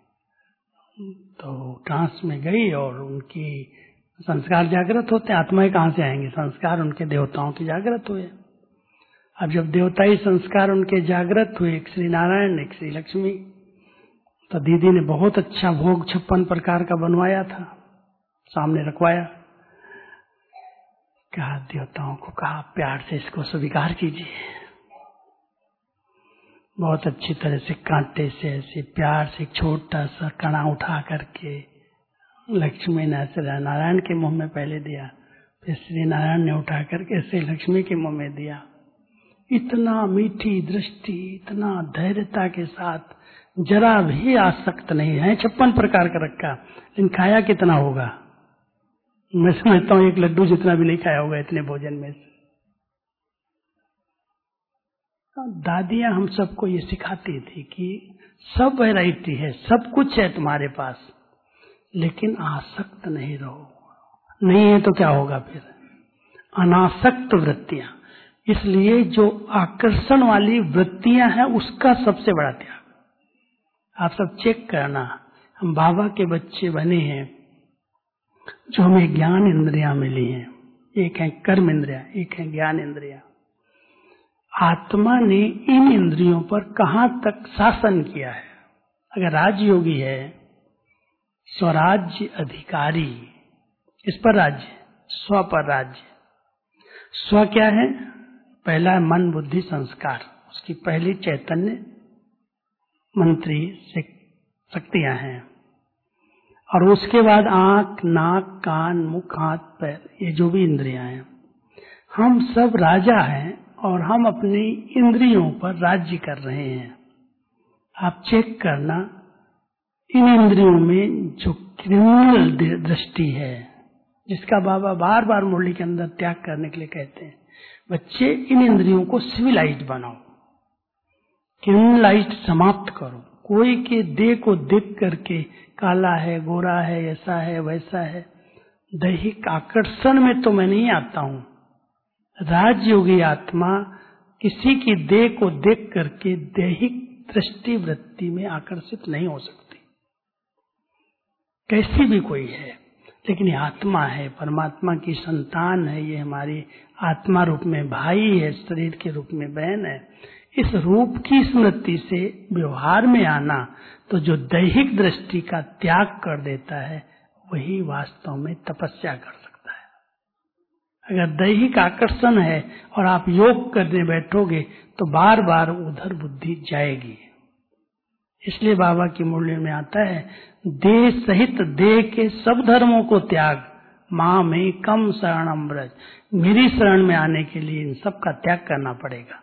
तो ट्रांस में गई और उनकी संस्कार जागृत होते, आत्माएं कहाँ से आएंगे? संस्कार उनके देवताओं की जागृत हुए। अब जब देवताई संस्कार उनके जागृत हुए, एक श्री नारायण एक श्री लक्ष्मी, तो दीदी ने बहुत अच्छा भोग 56 प्रकार का बनवाया था, सामने रखवाया। कहा देवताओं को, कहा प्यार से इसको स्वीकार कीजिए। बहुत अच्छी तरह से कांटे से ऐसे प्यार से छोटा सा कणा उठा करके लक्ष्मी ने नारायण के मुंह में पहले दिया, फिर श्री नारायण ने उठा करके श्री लक्ष्मी के मुंह में दिया। इतना मीठी दृष्टि, इतना धैर्यता के साथ, जरा भी आसक्त नहीं है। 56 प्रकार का रखा, लेकिन खाया कितना होगा? मैं समझता हूँ 1 लड्डू जितना भी नहीं खाया होगा इतने भोजन में से। दादियां हम सबको ये सिखाती थी कि सब वैरायटी है, सब कुछ है तुम्हारे पास, लेकिन आसक्त नहीं रहो। नहीं है तो क्या होगा फिर? अनासक्त वृत्तियां। इसलिए जो आकर्षण वाली वृत्तियां हैं उसका सबसे बड़ा त्याग। आप सब चेक करना, हम बाबा के बच्चे बने हैं, जो हमें ज्ञान इंद्रियां मिली हैं, एक है कर्म इंद्रिया, एक है ज्ञान इंद्रिया। आत्मा ने इन इंद्रियों पर कहां तक शासन किया है? अगर राजयोगी है, स्वराज्य अधिकारी, इस पर राज्य, स्व पर राज्य। स्व क्या है? पहला मन बुद्धि संस्कार, उसकी पहली चैतन्य मंत्री शक्तियां हैं, और उसके बाद आंख, नाक, कान, मुख, हाथ, पैर, ये जो भी इंद्रियां हैं। हम सब राजा हैं और हम अपनी इंद्रियों पर राज्य कर रहे हैं। आप चेक करना, इन इंद्रियों में जो क्रिमिनल दृष्टि है, जिसका बाबा बार बार मुरली के अंदर त्याग करने के लिए कहते हैं, बच्चे इन इंद्रियों को सिविलाइज्ड बनाओ, क्रिमिनलाइज्ड समाप्त करो। कोई के देह को देख करके काला है, गोरा है, ऐसा है, वैसा है, दैहिक आकर्षण में तो मैं नहीं आता हूं। राजयोगी आत्मा किसी की देह को देख करके दैहिक दृष्टि वृत्ति में आकर्षित नहीं हो सकती, कैसी भी कोई है। लेकिन ये आत्मा है, परमात्मा की संतान है, ये हमारी आत्मा रूप में भाई है, शरीर के रूप में बहन है। इस रूप की स्मृति से व्यवहार में आना, तो जो दैहिक दृष्टि का त्याग कर देता है वही वास्तव में तपस्या कर सकता है। अगर दैहिक आकर्षण है और आप योग करने बैठोगे तो बार बार उधर बुद्धि जाएगी। इसलिए बाबा की मुरली में आता है, देह सहित देह के सब धर्मों को त्याग, मां में कम शरणम ब्रज। मेरी शरण में आने के लिए इन सब का त्याग करना पड़ेगा।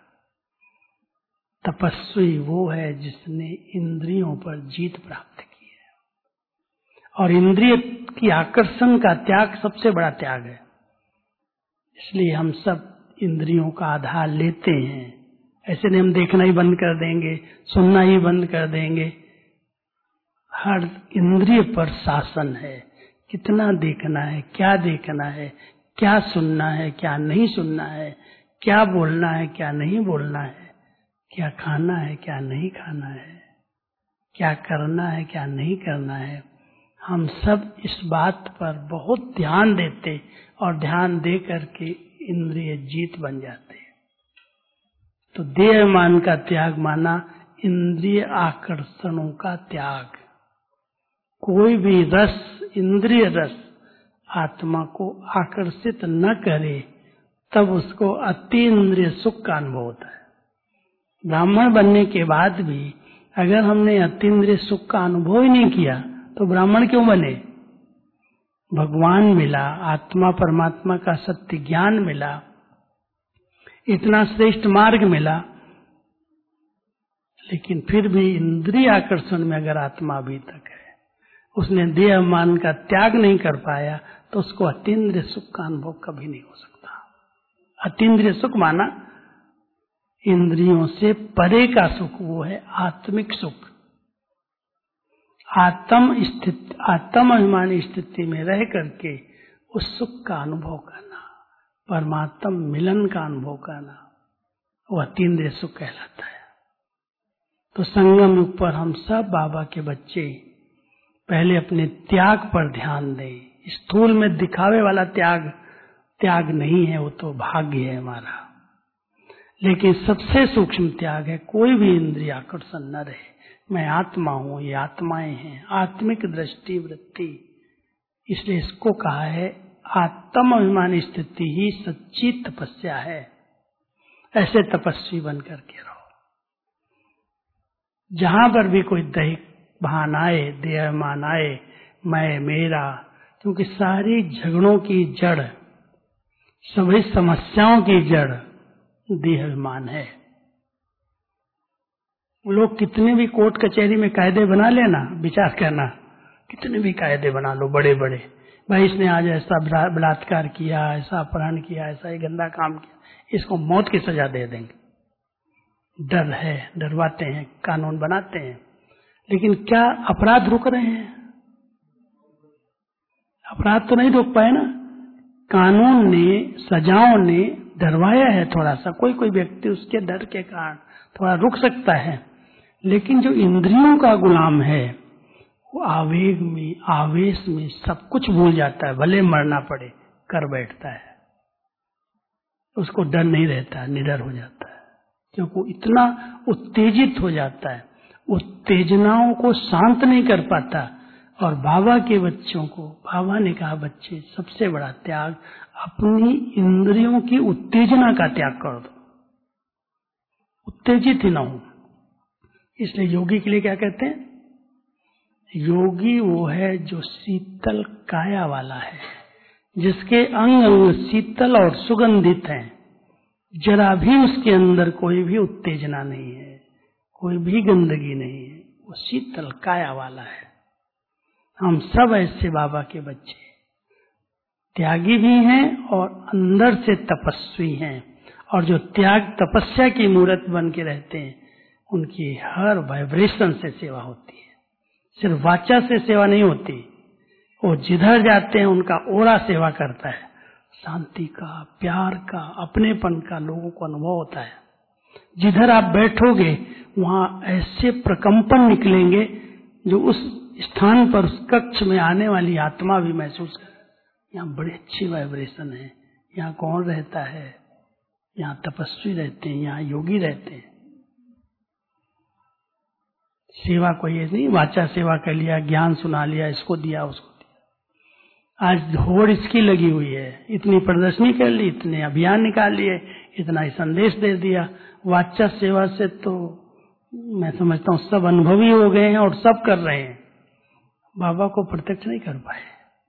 तपस्वी वो है जिसने इंद्रियों पर जीत प्राप्त की है, और इंद्रिय की आकर्षण का त्याग सबसे बड़ा त्याग है। इसलिए हम सब इंद्रियों का आधार लेते हैं। ऐसे नहीं हम देखना ही बंद कर देंगे, सुनना ही बंद कर देंगे। हर इंद्रिय पर शासन है, कितना देखना है, क्या देखना है, क्या सुनना है, क्या नहीं सुनना है, क्या बोलना है, क्या नहीं बोलना है, क्या खाना है, क्या नहीं खाना है, क्या करना है, क्या नहीं करना है। हम सब इस बात पर बहुत ध्यान देते और ध्यान दे करके इंद्रिय जीत बन जाते। तो देह मान का त्याग माना इंद्रिय आकर्षणों का त्याग। कोई भी रस, इंद्रिय रस आत्मा को आकर्षित न करे तब उसको अति इंद्रिय सुख का अनुभव होता है। ब्राह्मण बनने के बाद भी अगर हमने अति इंद्रिय सुख का अनुभव ही नहीं किया तो ब्राह्मण क्यों बने? भगवान मिला, आत्मा परमात्मा का सत्य ज्ञान मिला, इतना श्रेष्ठ मार्ग मिला, लेकिन फिर भी इंद्रिय आकर्षण में अगर आत्मा अभी तक है, उसने देह मान का त्याग नहीं कर पाया, तो उसको अतीन्द्रिय सुख का अनुभव कभी नहीं हो सकता। अतीन्द्रिय सुख माना इंद्रियों से परे का सुख, वो है आत्मिक सुख। आत्म अभिमानी स्थिति में रह करके उस सुख का अनुभव करना, परमात्मा मिलन का अनुभव करना, वो अतीन्द्रिय सुख कहलाता है। तो संगम युग पर हम सब बाबा के बच्चे पहले अपने त्याग पर ध्यान दें। स्थूल में दिखावे वाला त्याग नहीं है, वो तो भाग्य है हमारा। लेकिन सबसे सूक्ष्म त्याग है कोई भी इंद्रिय आकर्षण न रहे। मैं आत्मा हूं, ये आत्माएं हैं, आत्मिक दृष्टि वृत्ति। इसलिए इसको कहा है आत्म अभिमानी स्थिति ही सच्ची तपस्या है। ऐसे तपस्वी बन करके रहो। जहां पर भी कोई दैहिक भान आए, देहमान आए, मैं मेरा, क्योंकि सारी झगड़ों की जड़, सभी समस्याओं की जड़ देह अभिमान है। लोग कितने भी कोर्ट कचहरी में कायदे बना लेना, विचार करना, कितने भी कायदे बना लो बड़े बड़े, भाई इसने आज ऐसा बलात्कार किया, ऐसा अपहरण किया, ऐसा ही गंदा काम किया, इसको मौत की सजा दे देंगे। डर है, डरवाते हैं, कानून बनाते हैं, लेकिन क्या अपराध रुक रहे हैं? अपराध तो नहीं रोक पाए ना। कानून ने, सजाओं ने डरवाया है थोड़ा सा। कोई कोई व्यक्ति उसके डर के कारण थोड़ा रुक सकता है, लेकिन जो इंद्रियों का गुलाम है वो आवेग में, आवेश में सब कुछ भूल जाता है, भले मरना पड़े कर बैठता है। उसको डर नहीं रहता, निडर हो जाता है, क्योंकि वो इतना उत्तेजित हो जाता है, उत्तेजनाओं को शांत नहीं कर पाता। और बाबा के बच्चों को बाबा ने कहा, बच्चे सबसे बड़ा त्याग अपनी इंद्रियों की उत्तेजना का त्याग कर दो, उत्तेजित ही ना हो। इसलिए योगी के लिए क्या कहते हैं? योगी वो है जो शीतल काया वाला है, जिसके अंग अंग शीतल और सुगंधित हैं, जरा भी उसके अंदर कोई भी उत्तेजना नहीं है, कोई भी गंदगी नहीं है, वो शीतल काया वाला है। हम सब ऐसे बाबा के बच्चे त्यागी भी हैं और अंदर से तपस्वी हैं। और जो त्याग तपस्या की मूर्त बन के रहते हैं उनकी हर वाइब्रेशन से सेवा होती है, सिर्फ वाचा से सेवा नहीं होती। वो जिधर जाते हैं उनका ओरा सेवा करता है, शांति का, प्यार का, अपनेपन का लोगों को अनुभव होता है। जिधर आप बैठोगे वहां ऐसे प्रकंपन निकलेंगे जो उस स्थान पर, उस कक्ष में आने वाली आत्मा भी महसूस करे, यहाँ बड़ी अच्छी वाइब्रेशन है, यहाँ कौन रहता है, यहाँ तपस्वी रहते हैं, यहाँ योगी रहते हैं। सेवा कोई ये नहीं वाचा सेवा कर लिया, ज्ञान सुना लिया, इसको दिया उसको दिया। आज होड़ इसकी लगी हुई है, इतनी प्रदर्शनी कर ली, इतने अभियान निकाल लिए, इतना ही संदेश दे दिया। वाचा सेवा से तो मैं समझता हूँ सब अनुभवी हो गए हैं और सब कर रहे हैं, बाबा को प्रत्यक्ष नहीं कर पाए।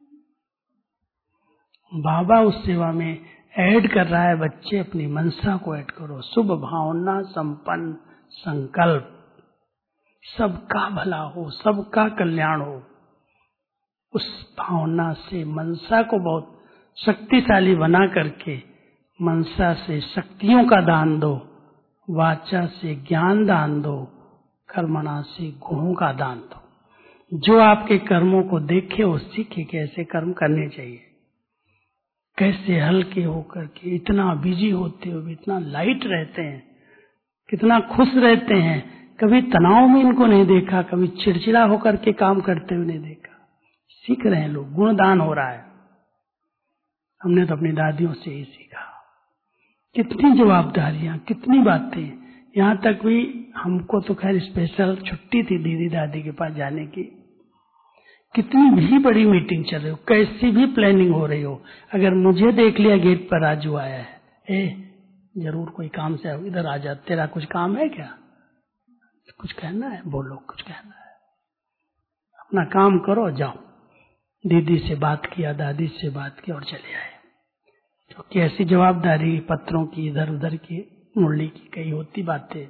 बाबा उस सेवा में ऐड कर रहा है, बच्चे अपनी मनसा को ऐड करो, शुभ भावना संपन्न संकल्प, सबका भला हो, सबका कल्याण हो। उस भावना से मनसा को बहुत शक्तिशाली बना करके मनसा से शक्तियों का दान दो, वाचा से ज्ञान दान दो, कर्मणा से गुणों का दान दो। जो आपके कर्मों को देखे और सीखे कैसे कर्म करने चाहिए, कैसे हल्के होकर के इतना बिजी होते हुए इतना लाइट रहते हैं, कितना खुश रहते हैं। कभी तनाव में इनको नहीं देखा, कभी चिड़चिड़ा होकर के काम करते हुए नहीं देखा। सीख रहे हैं लोग, गुणदान हो रहा है। हमने तो अपनी दादियों से ही सीखा। कितनी जवाबदारियां, कितनी बातें। यहाँ तक भी हमको तो खैर स्पेशल छुट्टी थी दीदी दादी के पास जाने की। कितनी भी बड़ी मीटिंग चल रही हो, कैसी भी प्लानिंग हो रही हो, अगर मुझे देख लिया गेट पर राजू आया है, जरूर कोई काम से इधर आ जा, तेरा कुछ काम है क्या, कुछ कहना है, बोलो, कुछ कहना है, अपना काम करो, जाओ। दीदी से बात किया, दादी से बात की और चले आए। क्योंकि ऐसी जवाबदारी पत्रों की, इधर उधर की, मुरली की कई होती बातें।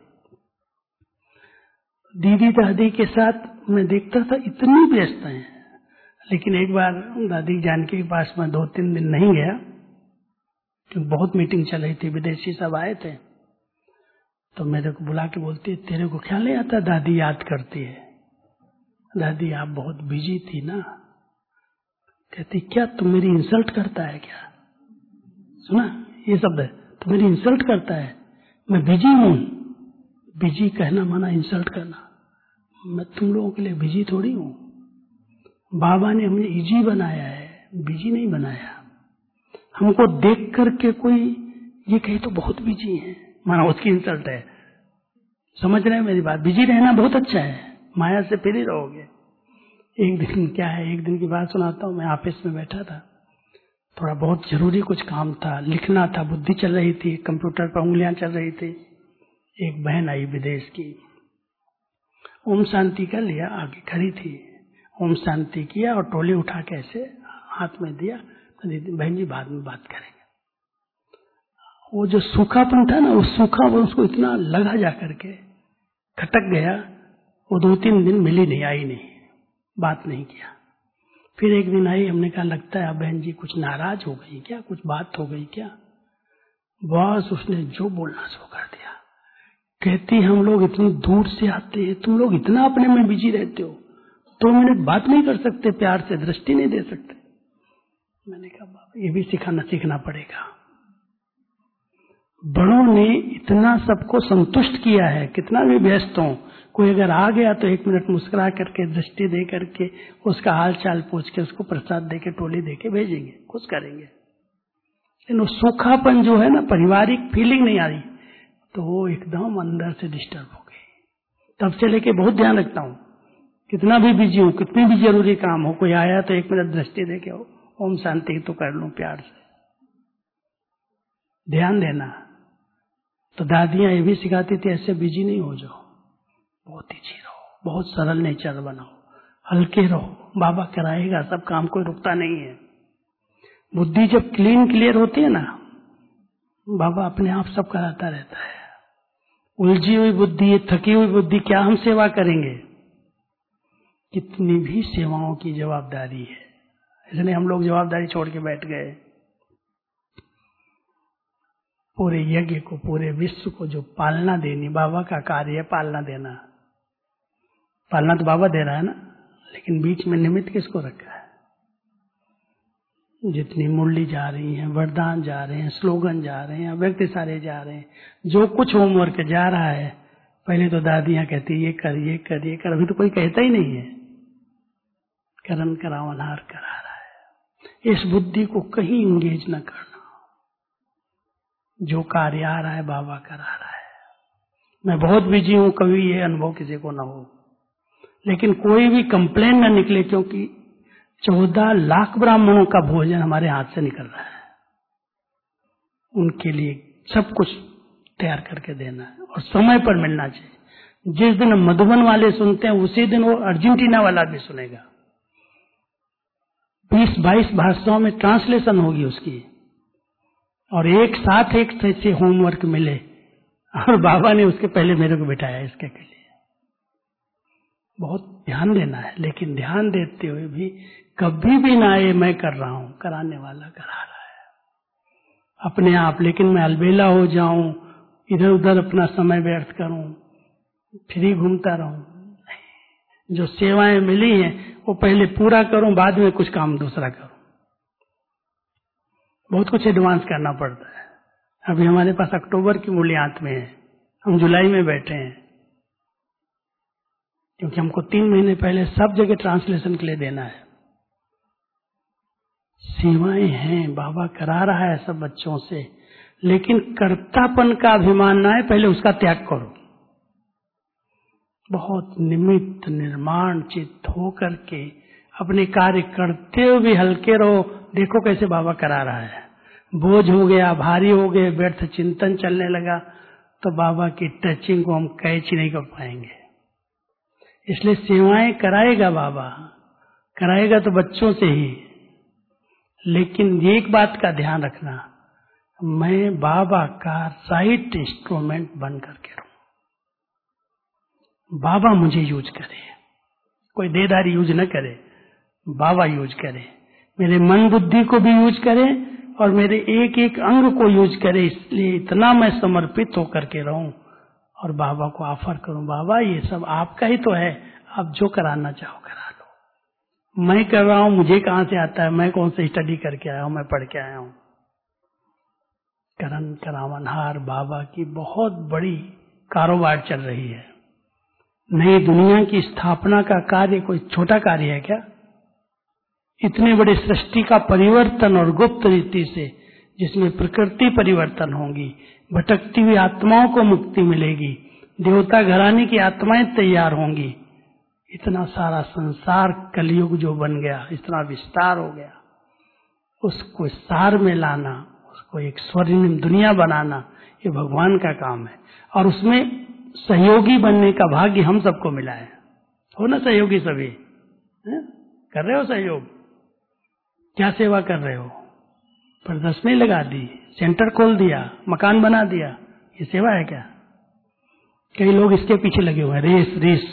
दीदी दादी के साथ मैं देखता था इतनी व्यस्त हैं, लेकिन एक बार दादी जानकी के पास मैं 2-3 दिन नहीं गया क्योंकि बहुत मीटिंग चल रही थी, विदेशी सब आए थे। तो मेरे को बुला के बोलती, तेरे को ख्याल नहीं आता दादी याद करती है। दादी आप बहुत बिजी थी ना। कहती क्या तुम मेरी इंसल्ट करता है क्या? सुना ये शब्द है, तुम मेरी इंसल्ट करता है, मैं बिजी हूं। बिजी कहना माना इंसल्ट करना। मैं तुम लोगों के लिए बिजी थोड़ी हूं। बाबा ने हमें इजी बनाया है, बिजी नहीं बनाया। हमको देख करके कोई ये कहे तो बहुत बिजी है, माना उसकी इंसल्ट है। समझ रहे हैं मेरी बात? बिजी रहना बहुत अच्छा है, माया से फिर ही रहोगे। एक दिन क्या है, एक दिन की बात सुनाता हूँ। मैं ऑफिस में बैठा था, थोड़ा बहुत जरूरी कुछ काम था, लिखना था, बुद्धि चल रही थी, कंप्यूटर पर उंगलियां चल रही थी। एक बहन आई विदेश की, ओम शांति कर लिया, आगे खड़ी थी, ओम शांति किया और टोली उठा के ऐसे हाथ में दिया। बहन जी बाद में बात करेंगे। वो जो सूखापन था ना, उस सूखापन उसको इतना लगा जा करके खटक गया। वो 2-3 दिन मिली नहीं, आई नहीं, बात नहीं किया। फिर एक दिन आई, हमने कहा लगता है बहन जी कुछ नाराज हो गई क्या, कुछ बात हो गई क्या? बस उसने जो बोलना शुरू कर दिया। कहती हम लोग इतनी दूर से आते हैं, तुम लोग इतना अपने में बिजी रहते हो, 2 मिनट बात नहीं कर सकते, प्यार से दृष्टि नहीं दे सकते। मैंने कहा बाबा ये भी सीखना पड़ेगा। बड़ों ने इतना सबको संतुष्ट किया है, कितना भी व्यस्त हो, कोई अगर आ गया तो 1 मिनट मुस्कुरा करके, दृष्टि दे करके, उसका हाल चाल पूछ के, उसको प्रसाद दे के, टोली दे के भेजेंगे, खुश करेंगे। लेकिन वो सूखापन जो है ना, पारिवारिक फीलिंग नहीं आ रही, तो वो एकदम अंदर से डिस्टर्ब हो गई। तब से लेके बहुत ध्यान रखता हूँ, कितना भी बिजी हूँ, कितनी भी जरूरी काम हो, कोई आया तो 1 मिनट दृष्टि दे के ओम शांति तो कर लूं प्यार से, ध्यान देना। तो दादियां ये भी सिखाती थी ऐसे बिजी नहीं हो जाओ, बहुत ईजी रहो, बहुत सरल नेचर बनाओ, हल्के रहो, बाबा कराएगा सब काम, कोई रुकता नहीं है। बुद्धि जब क्लियर होती है ना, बाबा अपने आप सब कराता रहता है। उलझी हुई बुद्धि, थकी हुई बुद्धि, क्या हम सेवा करेंगे? कितनी भी सेवाओं की जवाबदारी है, इसलिए हम लोग जवाबदारी छोड़ के बैठ गए। पूरे यज्ञ को, पूरे विश्व को जो पालना देनी, बाबा का कार्य है पालना देना। पालना तो बाबा दे रहा है ना, लेकिन बीच में निमित्त किसको रखा है? जितनी मुरली जा रही है, वरदान जा रहे हैं, स्लोगन जा रहे हैं, व्यक्ति सारे जा रहे हैं, जो कुछ होमवर्क जा रहा है, पहले तो दादियां कहती ये कर ये कर ये कर, अभी तो कोई कहता ही नहीं है। करन करावनहार करा रहा है। इस बुद्धि को कहीं इंगेज न करना। जो कार्य आ रहा है बाबा करा रहा है। मैं बहुत बिजी हूं, कभी ये अनुभव किसी को ना हो, लेकिन कोई भी कंप्लेन न निकले, क्योंकि 14 लाख ब्राह्मणों का भोजन हमारे हाथ से निकल रहा है। उनके लिए सब कुछ तैयार करके देना है और समय पर मिलना चाहिए। जिस दिन मधुबन वाले सुनते हैं उसी दिन वो अर्जेंटीना वाला भी सुनेगा। 20-22 भाषाओं में ट्रांसलेशन होगी उसकी, और एक साथ एक से होमवर्क मिले। और बाबा ने उसके पहले मेरे को बिठाया इसके लिए। बहुत ध्यान देना है, लेकिन ध्यान देते हुए भी कभी भी ना आए मैं कर रहा हूं, कराने वाला करा रहा है अपने आप। लेकिन मैं अलबेला हो जाऊं, इधर उधर अपना समय व्यर्थ करूं, फ्री घूमता रहूं, नहीं। जो सेवाएं मिली हैं वो पहले पूरा करूं, बाद में कुछ काम दूसरा करूं। बहुत कुछ एडवांस करना पड़ता है। अभी हमारे पास अक्टूबर की मूल्यांत में है, हम जुलाई में बैठे हैं, क्योंकि हमको 3 महीने पहले सब जगह ट्रांसलेशन के लिए देना है। सेवाएं हैं, बाबा करा रहा है सब बच्चों से, लेकिन कर्तापन का अभिमान ना है, पहले उसका त्याग करो। बहुत निमित्त निर्माण चित्त हो करके अपने कार्य करते हुए भी हल्के रहो। देखो कैसे बाबा करा रहा है। बोझ हो गया, भारी हो गए, व्यर्थ चिंतन चलने लगा, तो बाबा की टचिंग को हम कैच नहीं कर पाएंगे। इसलिए सेवाएं कराएगा बाबा, कराएगा तो बच्चों से ही, लेकिन एक बात का ध्यान रखना, मैं बाबा का राइट इंस्ट्रूमेंट बन करके रहूं। बाबा मुझे यूज करे, कोई देदारी यूज न करे, बाबा यूज करे, मेरे मन बुद्धि को भी यूज करे और मेरे एक एक अंग को यूज करे। इसलिए इतना मैं समर्पित होकर के रहूं और बाबा को ऑफर करूं, बाबा ये सब आपका ही तो है, आप जो कराना चाहो करा लो। मैं कर रहा हूं, मुझे कहां से आता है, मैं कौन से स्टडी करके आया हूं, मैं पढ़ के आया हूं। करन करावनहार बाबा की बहुत बड़ी कारोबार चल रही है। नई दुनिया की स्थापना का कार्य कोई छोटा कार्य है क्या? इतने बड़े सृष्टि का परिवर्तन और गुप्त रीति से, जिसमें प्रकृति परिवर्तन होगी, भटकती हुई आत्माओं को मुक्ति मिलेगी, देवता घराने की आत्माएं तैयार होंगी। इतना सारा संसार कलयुग जो बन गया, इतना विस्तार हो गया, उसको सार में लाना, उसको एक स्वर्णिम दुनिया बनाना, ये भगवान का काम है। और उसमें सहयोगी बनने का भाग्य हम सबको मिला है। हो ना सहयोगी सभी? कर रहे हो सहयोग? क्या सेवा कर रहे हो? प्रदर्शनी लगा दी, सेंटर खोल दिया, मकान बना दिया, ये सेवा है क्या? कई लोग इसके पीछे लगे हुए हैं, रेस रेस।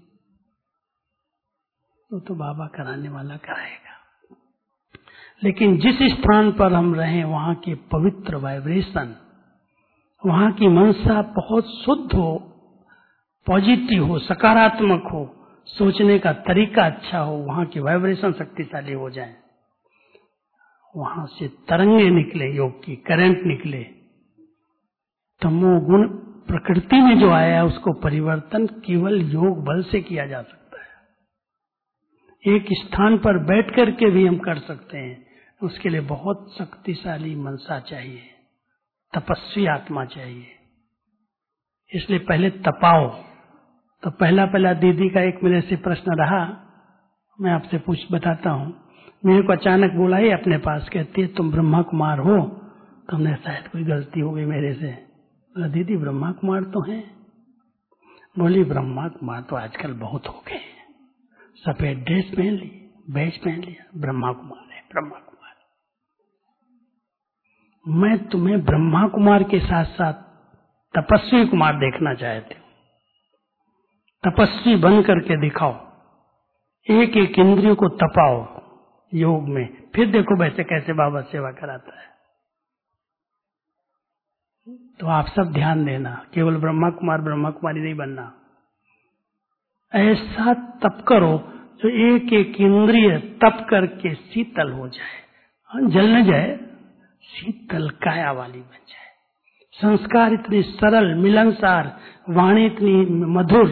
तो बाबा कराने वाला कराएगा। लेकिन जिस स्थान पर हम रहें वहां की पवित्र वाइब्रेशन, वहां की मनसा बहुत शुद्ध हो, पॉजिटिव हो, सकारात्मक हो, सोचने का तरीका अच्छा हो, वहां की वाइब्रेशन शक्तिशाली हो जाए, वहां से तरंगे निकले, योग की करंट निकले। तमोगुण प्रकृति में जो आया है उसको परिवर्तन केवल योग बल से किया जा सकता है। एक स्थान पर बैठ करके भी हम कर सकते हैं, उसके लिए बहुत शक्तिशाली मनसा चाहिए, तपस्वी आत्मा चाहिए। इसलिए पहले तपाओ। तो पहला दीदी का एक मेरे से प्रश्न रहा, मैं आपसे बताता हूँ। मेरे को अचानक बुला ही अपने पास, कहती है तुम ब्रह्मा कुमार हो? तुमने शायद कोई गलती हो गई मेरे से। बोला दीदी ब्रह्मा कुमार तो हैं। बोली ब्रह्मा कुमार तो आजकल बहुत हो गए, सफेद ड्रेस पहन ली, बैज पहन लिया, ब्रह्मा कुमार है ब्रह्मा कुमार। मैं तुम्हें ब्रह्मा कुमार के साथ साथ तपस्वी कुमार देखना चाहती हूँ। तपस्वी बन करके दिखाओ, एक एक इंद्रियों को तपाओ योग में, फिर देखो वैसे कैसे बाबा सेवा कराता है। तो आप सब ध्यान देना, केवल ब्रह्मा कुमारी नहीं बनना। ऐसा तप करो जो एक एक इंद्रिय तप करके शीतल हो जाए, जल न जाए, शीतल काया वाली बन जाए। संस्कार इतनी सरल, मिलनसार, वाणी इतनी मधुर।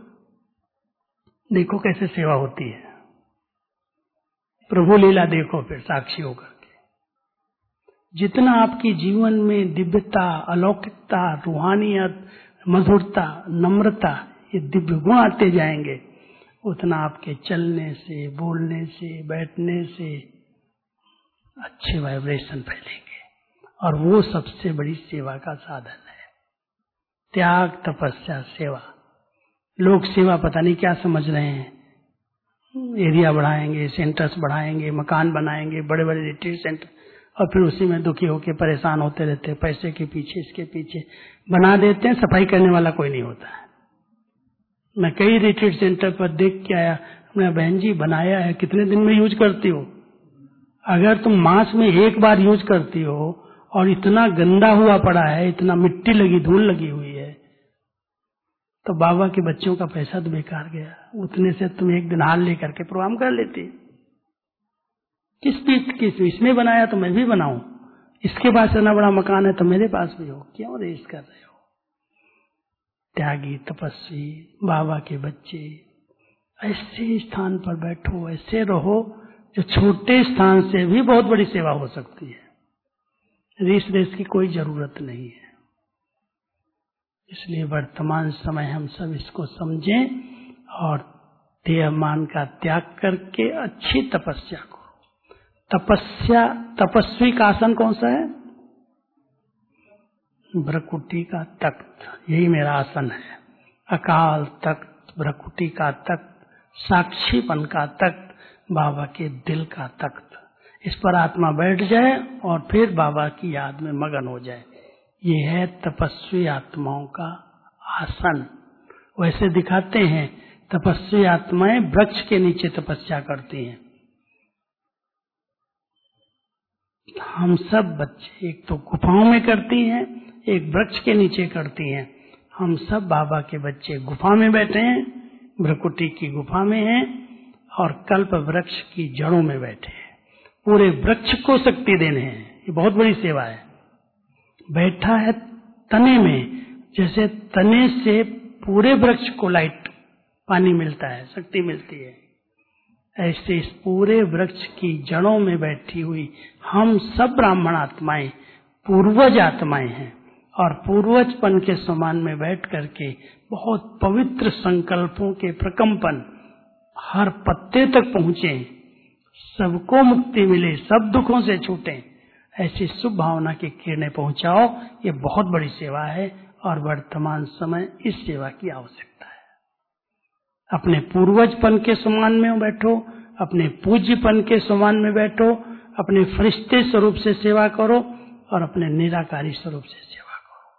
देखो कैसे सेवा होती है, प्रभु लीला देखो फिर साक्षी होकर के। जितना आपकी जीवन में दिव्यता, अलौकिकता, रूहानियत, मधुरता, नम्रता, ये दिव्य गुण आते जाएंगे, उतना आपके चलने से, बोलने से, बैठने से अच्छे वाइब्रेशन फैलेंगे। और वो सबसे बड़ी सेवा का साधन है। त्याग, तपस्या, सेवा। लोग सेवा पता नहीं क्या समझ रहे हैं। एरिया बढ़ाएंगे, सेंटर्स बढ़ाएंगे, मकान बनाएंगे, बड़े बड़े रिट्रीट सेंटर, और फिर उसी में दुखी होकर परेशान होते रहते हैं। पैसे के पीछे, इसके पीछे बना देते हैं, सफाई करने वाला कोई नहीं होता है। मैं कई रिट्रीट सेंटर पर देख के आया, मैं बहन जी बनाया है, कितने दिन में यूज करती हो? अगर तुम मास में एक बार यूज करती हो और इतना गंदा हुआ पड़ा है, इतना मिट्टी लगी, धूल लगी हुई है, तो बाबा के बच्चों का पैसा तो बेकार गया। उतने से तुम एक दिन हाल लेकर के प्रोग्राम कर लेती। किस इसमें बनाया तो मैं भी बनाऊं, इसके पास इतना बड़ा मकान है तो मेरे पास भी हो, क्यों रेस कर रहे हो? त्यागी, तपस्वी, बाबा के बच्चे, ऐसे स्थान पर बैठो, ऐसे रहो जो छोटे स्थान से भी बहुत बड़ी सेवा हो सकती है। रेस की कोई जरूरत नहीं है। इसलिए वर्तमान समय हम सब इसको समझें और देह मान का त्याग करके अच्छी तपस्या करो। तपस्वी का आसन कौन सा है? भ्रकुटी का तख्त, यही मेरा आसन है। अकाल तख्त, भ्रकुटी का तख्त, साक्षीपन का तख्त, बाबा के दिल का तख्त। इस पर आत्मा बैठ जाए और फिर बाबा की याद में मगन हो जाए। ये है तपस्वी आत्माओं का आसन। वैसे दिखाते हैं तपस्वी आत्माएं वृक्ष के नीचे तपस्या करती हैं। हम सब बच्चे एक तो गुफाओं में करती हैं, एक वृक्ष के नीचे करती हैं। हम सब बाबा के बच्चे गुफा में बैठे हैं, भ्रकुटी की गुफा में हैं, और कल्प वृक्ष की जड़ों में बैठे हैं। पूरे वृक्ष को शक्ति देने हैं, ये बहुत बड़ी सेवा है। बैठा है तने में, जैसे तने से पूरे वृक्ष को लाइट, पानी मिलता है, शक्ति मिलती है, ऐसे इस पूरे वृक्ष की जड़ों में बैठी हुई हम सब ब्राह्मण आत्माएं पूर्वज आत्माएं हैं। और पूर्वजपन के समान में बैठ करके बहुत पवित्र संकल्पों के प्रकंपन हर पत्ते तक पहुंचे, सबको मुक्ति मिले, सब दुखों से छूटे, ऐसी शुभ भावना की किरणें पहुंचाओ। ये बहुत बड़ी सेवा है और वर्तमान समय इस सेवा की आवश्यकता है। अपने पूर्वजपन के समान में बैठो, अपने पूज्यपन के समान में बैठो, अपने फरिश्ते स्वरूप से सेवा करो और अपने निराकारी स्वरूप से सेवा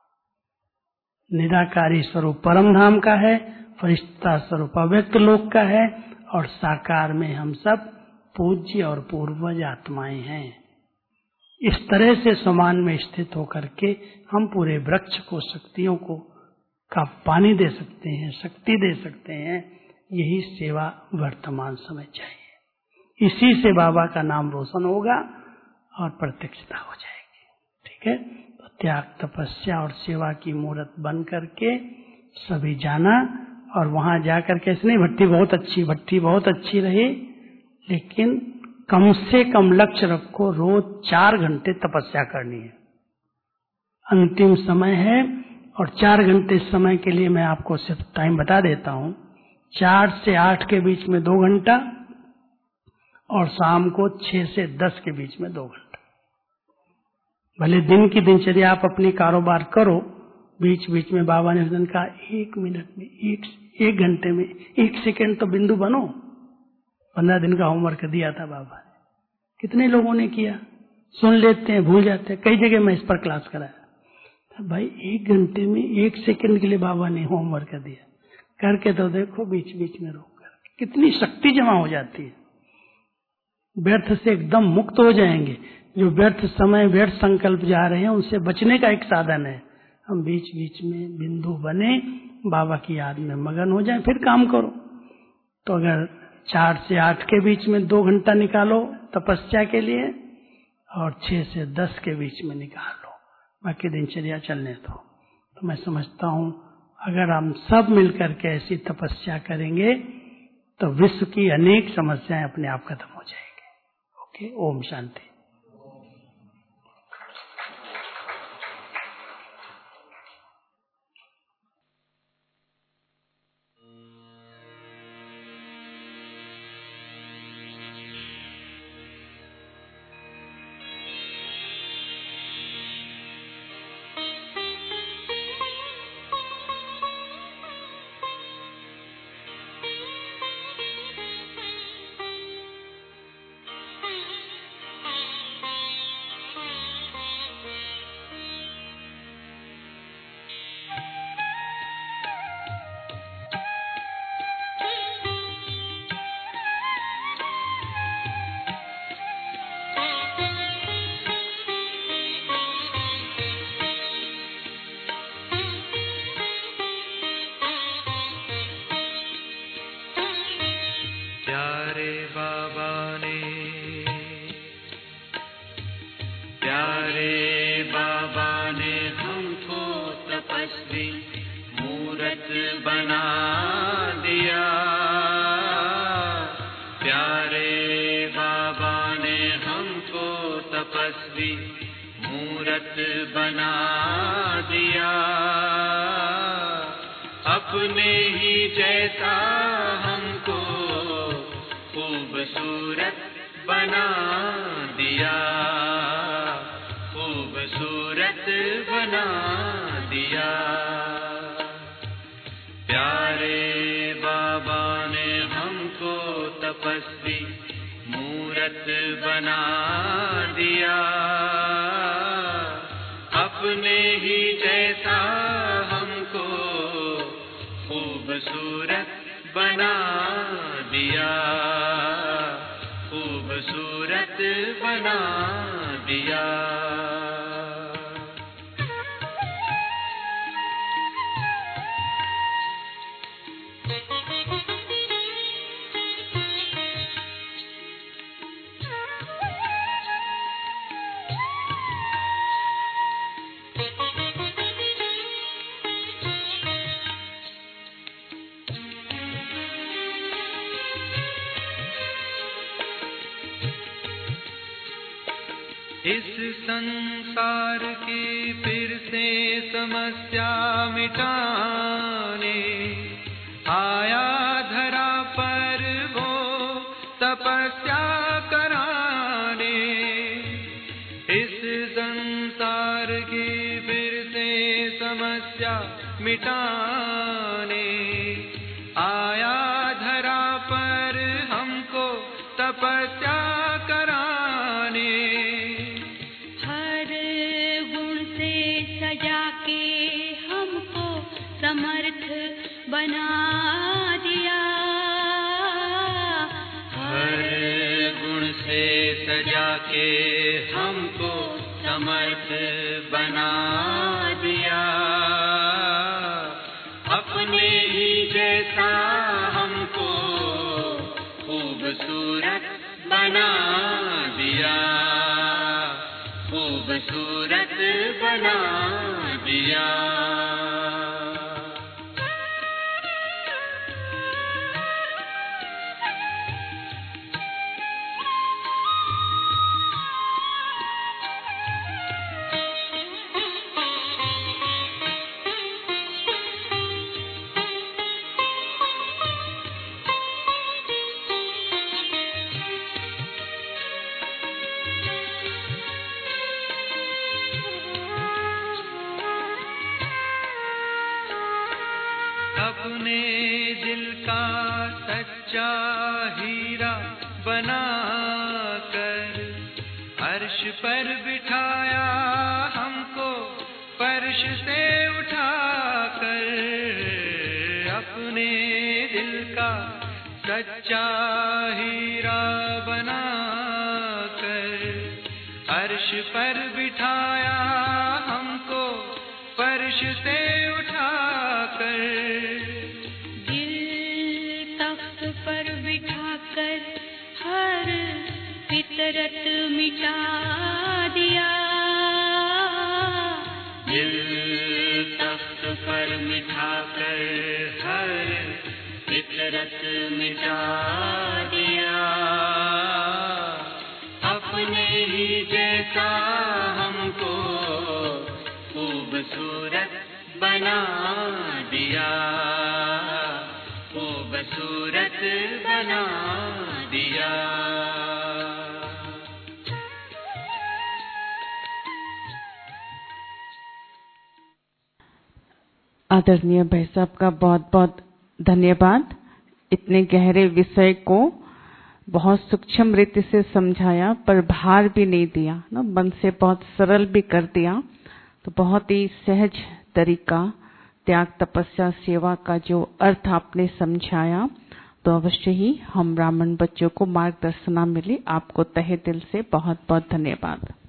करो। निराकारी स्वरूप परम धाम का है, फरिश्ता स्वरूप अव्यक्त लोक का है, और साकार में हम सब पूज्य और पूर्वज आत्माएं हैं। इस तरह से समान में स्थित होकर के हम पूरे वृक्ष को, शक्तियों को का पानी दे सकते हैं, शक्ति दे सकते हैं। यही सेवा वर्तमान समय चाहिए। इसी से बाबा का नाम रोशन होगा और प्रत्यक्षता हो जाएगी। ठीक है, तो त्याग, तपस्या और सेवा की मूर्त बन करके सभी जाना, और वहां जाकर के इसने भट्टी बहुत अच्छी रही, लेकिन कम से कम लक्ष्य रखो, रोज 4 घंटे तपस्या करनी है। अंतिम समय है, और 4 घंटे समय के लिए मैं आपको सिर्फ टाइम बता देता हूँ। 4 से 8 के बीच में 2 घंटा, और शाम को 6 से 10 के बीच में 2 घंटा। भले दिन की दिनचर्या आप अपनी कारोबार करो, बीच बीच में बाबा ने उस दिन कहा 1 मिनट में, 1 घंटे में 1 सेकेंड तो बिंदु बनो। 15 दिन का होमवर्क दिया था बाबा ने। कितने लोगों ने किया? सुन लेते हैं, भूल जाते हैं। कई जगह मैं इस पर क्लास कराया। भाई 1 घंटे में 1 सेकंड के लिए बाबा ने होमवर्क दिया, करके तो देखो, बीच बीच में रोक कर कितनी शक्ति जमा हो जाती है। व्यर्थ से एकदम मुक्त हो जाएंगे। जो व्यर्थ समय, व्यर्थ संकल्प जा रहे हैं, उनसे बचने का एक साधन है। हम बीच बीच में बिंदु बने बाबा की याद में मगन हो जाएं, फिर काम करो। तो अगर 4 से 8 के बीच में 2 घंटा निकालो तपस्या के लिए, और 6 से 10 के बीच में निकाल लो, बाकी दिनचर्या चलने दो। तो मैं समझता हूँ अगर हम सब मिलकर के ऐसी तपस्या करेंगे तो विश्व की अनेक समस्याएं अपने आप खत्म हो जाएंगी। ओके, ओम शांति। इस संसार की फिर से समस्या मिटाने आया धरा पर वो तपस्या कराने। इस संसार की फिर से समस्या मिटाने आया धरा पर हमको तपस्या कराने। समर्थ बना दिया, हर गुण से सजा के हमको समर्थ बना दिया। अपने ही जैसा हमको खूबसूरत बना दिया, खूबसूरत बना दिया। अपने दिल का सच्चा हीरा बनाकर अर्श पर बिठाया हमको फर्श से उठाकर। अपने दिल का सच्चा हीरा बनाकर पर बिठाया हमको फर्श से उठाकर, दिल तख्त पर बिठाकर हर फितरत मिटा दिया, दिल तख्त पर बिठाकर हर फितरत मिटा दिया। अपने ही जैसा हमको खूबसूरत बना दिया, खूबसूरत बना दिया। आदरणीय भाई साहब का बहुत बहुत धन्यवाद। इतने गहरे विषय को बहुत सूक्ष्म रीति से समझाया, पर भार भी नहीं दिया ना, मन से बहुत सरल भी कर दिया। तो बहुत ही सहज तरीका त्याग तपस्या सेवा का जो अर्थ आपने समझाया, तो अवश्य ही हम ब्राह्मण बच्चों को मार्गदर्शना मिली। आपको तहे दिल से बहुत बहुत धन्यवाद।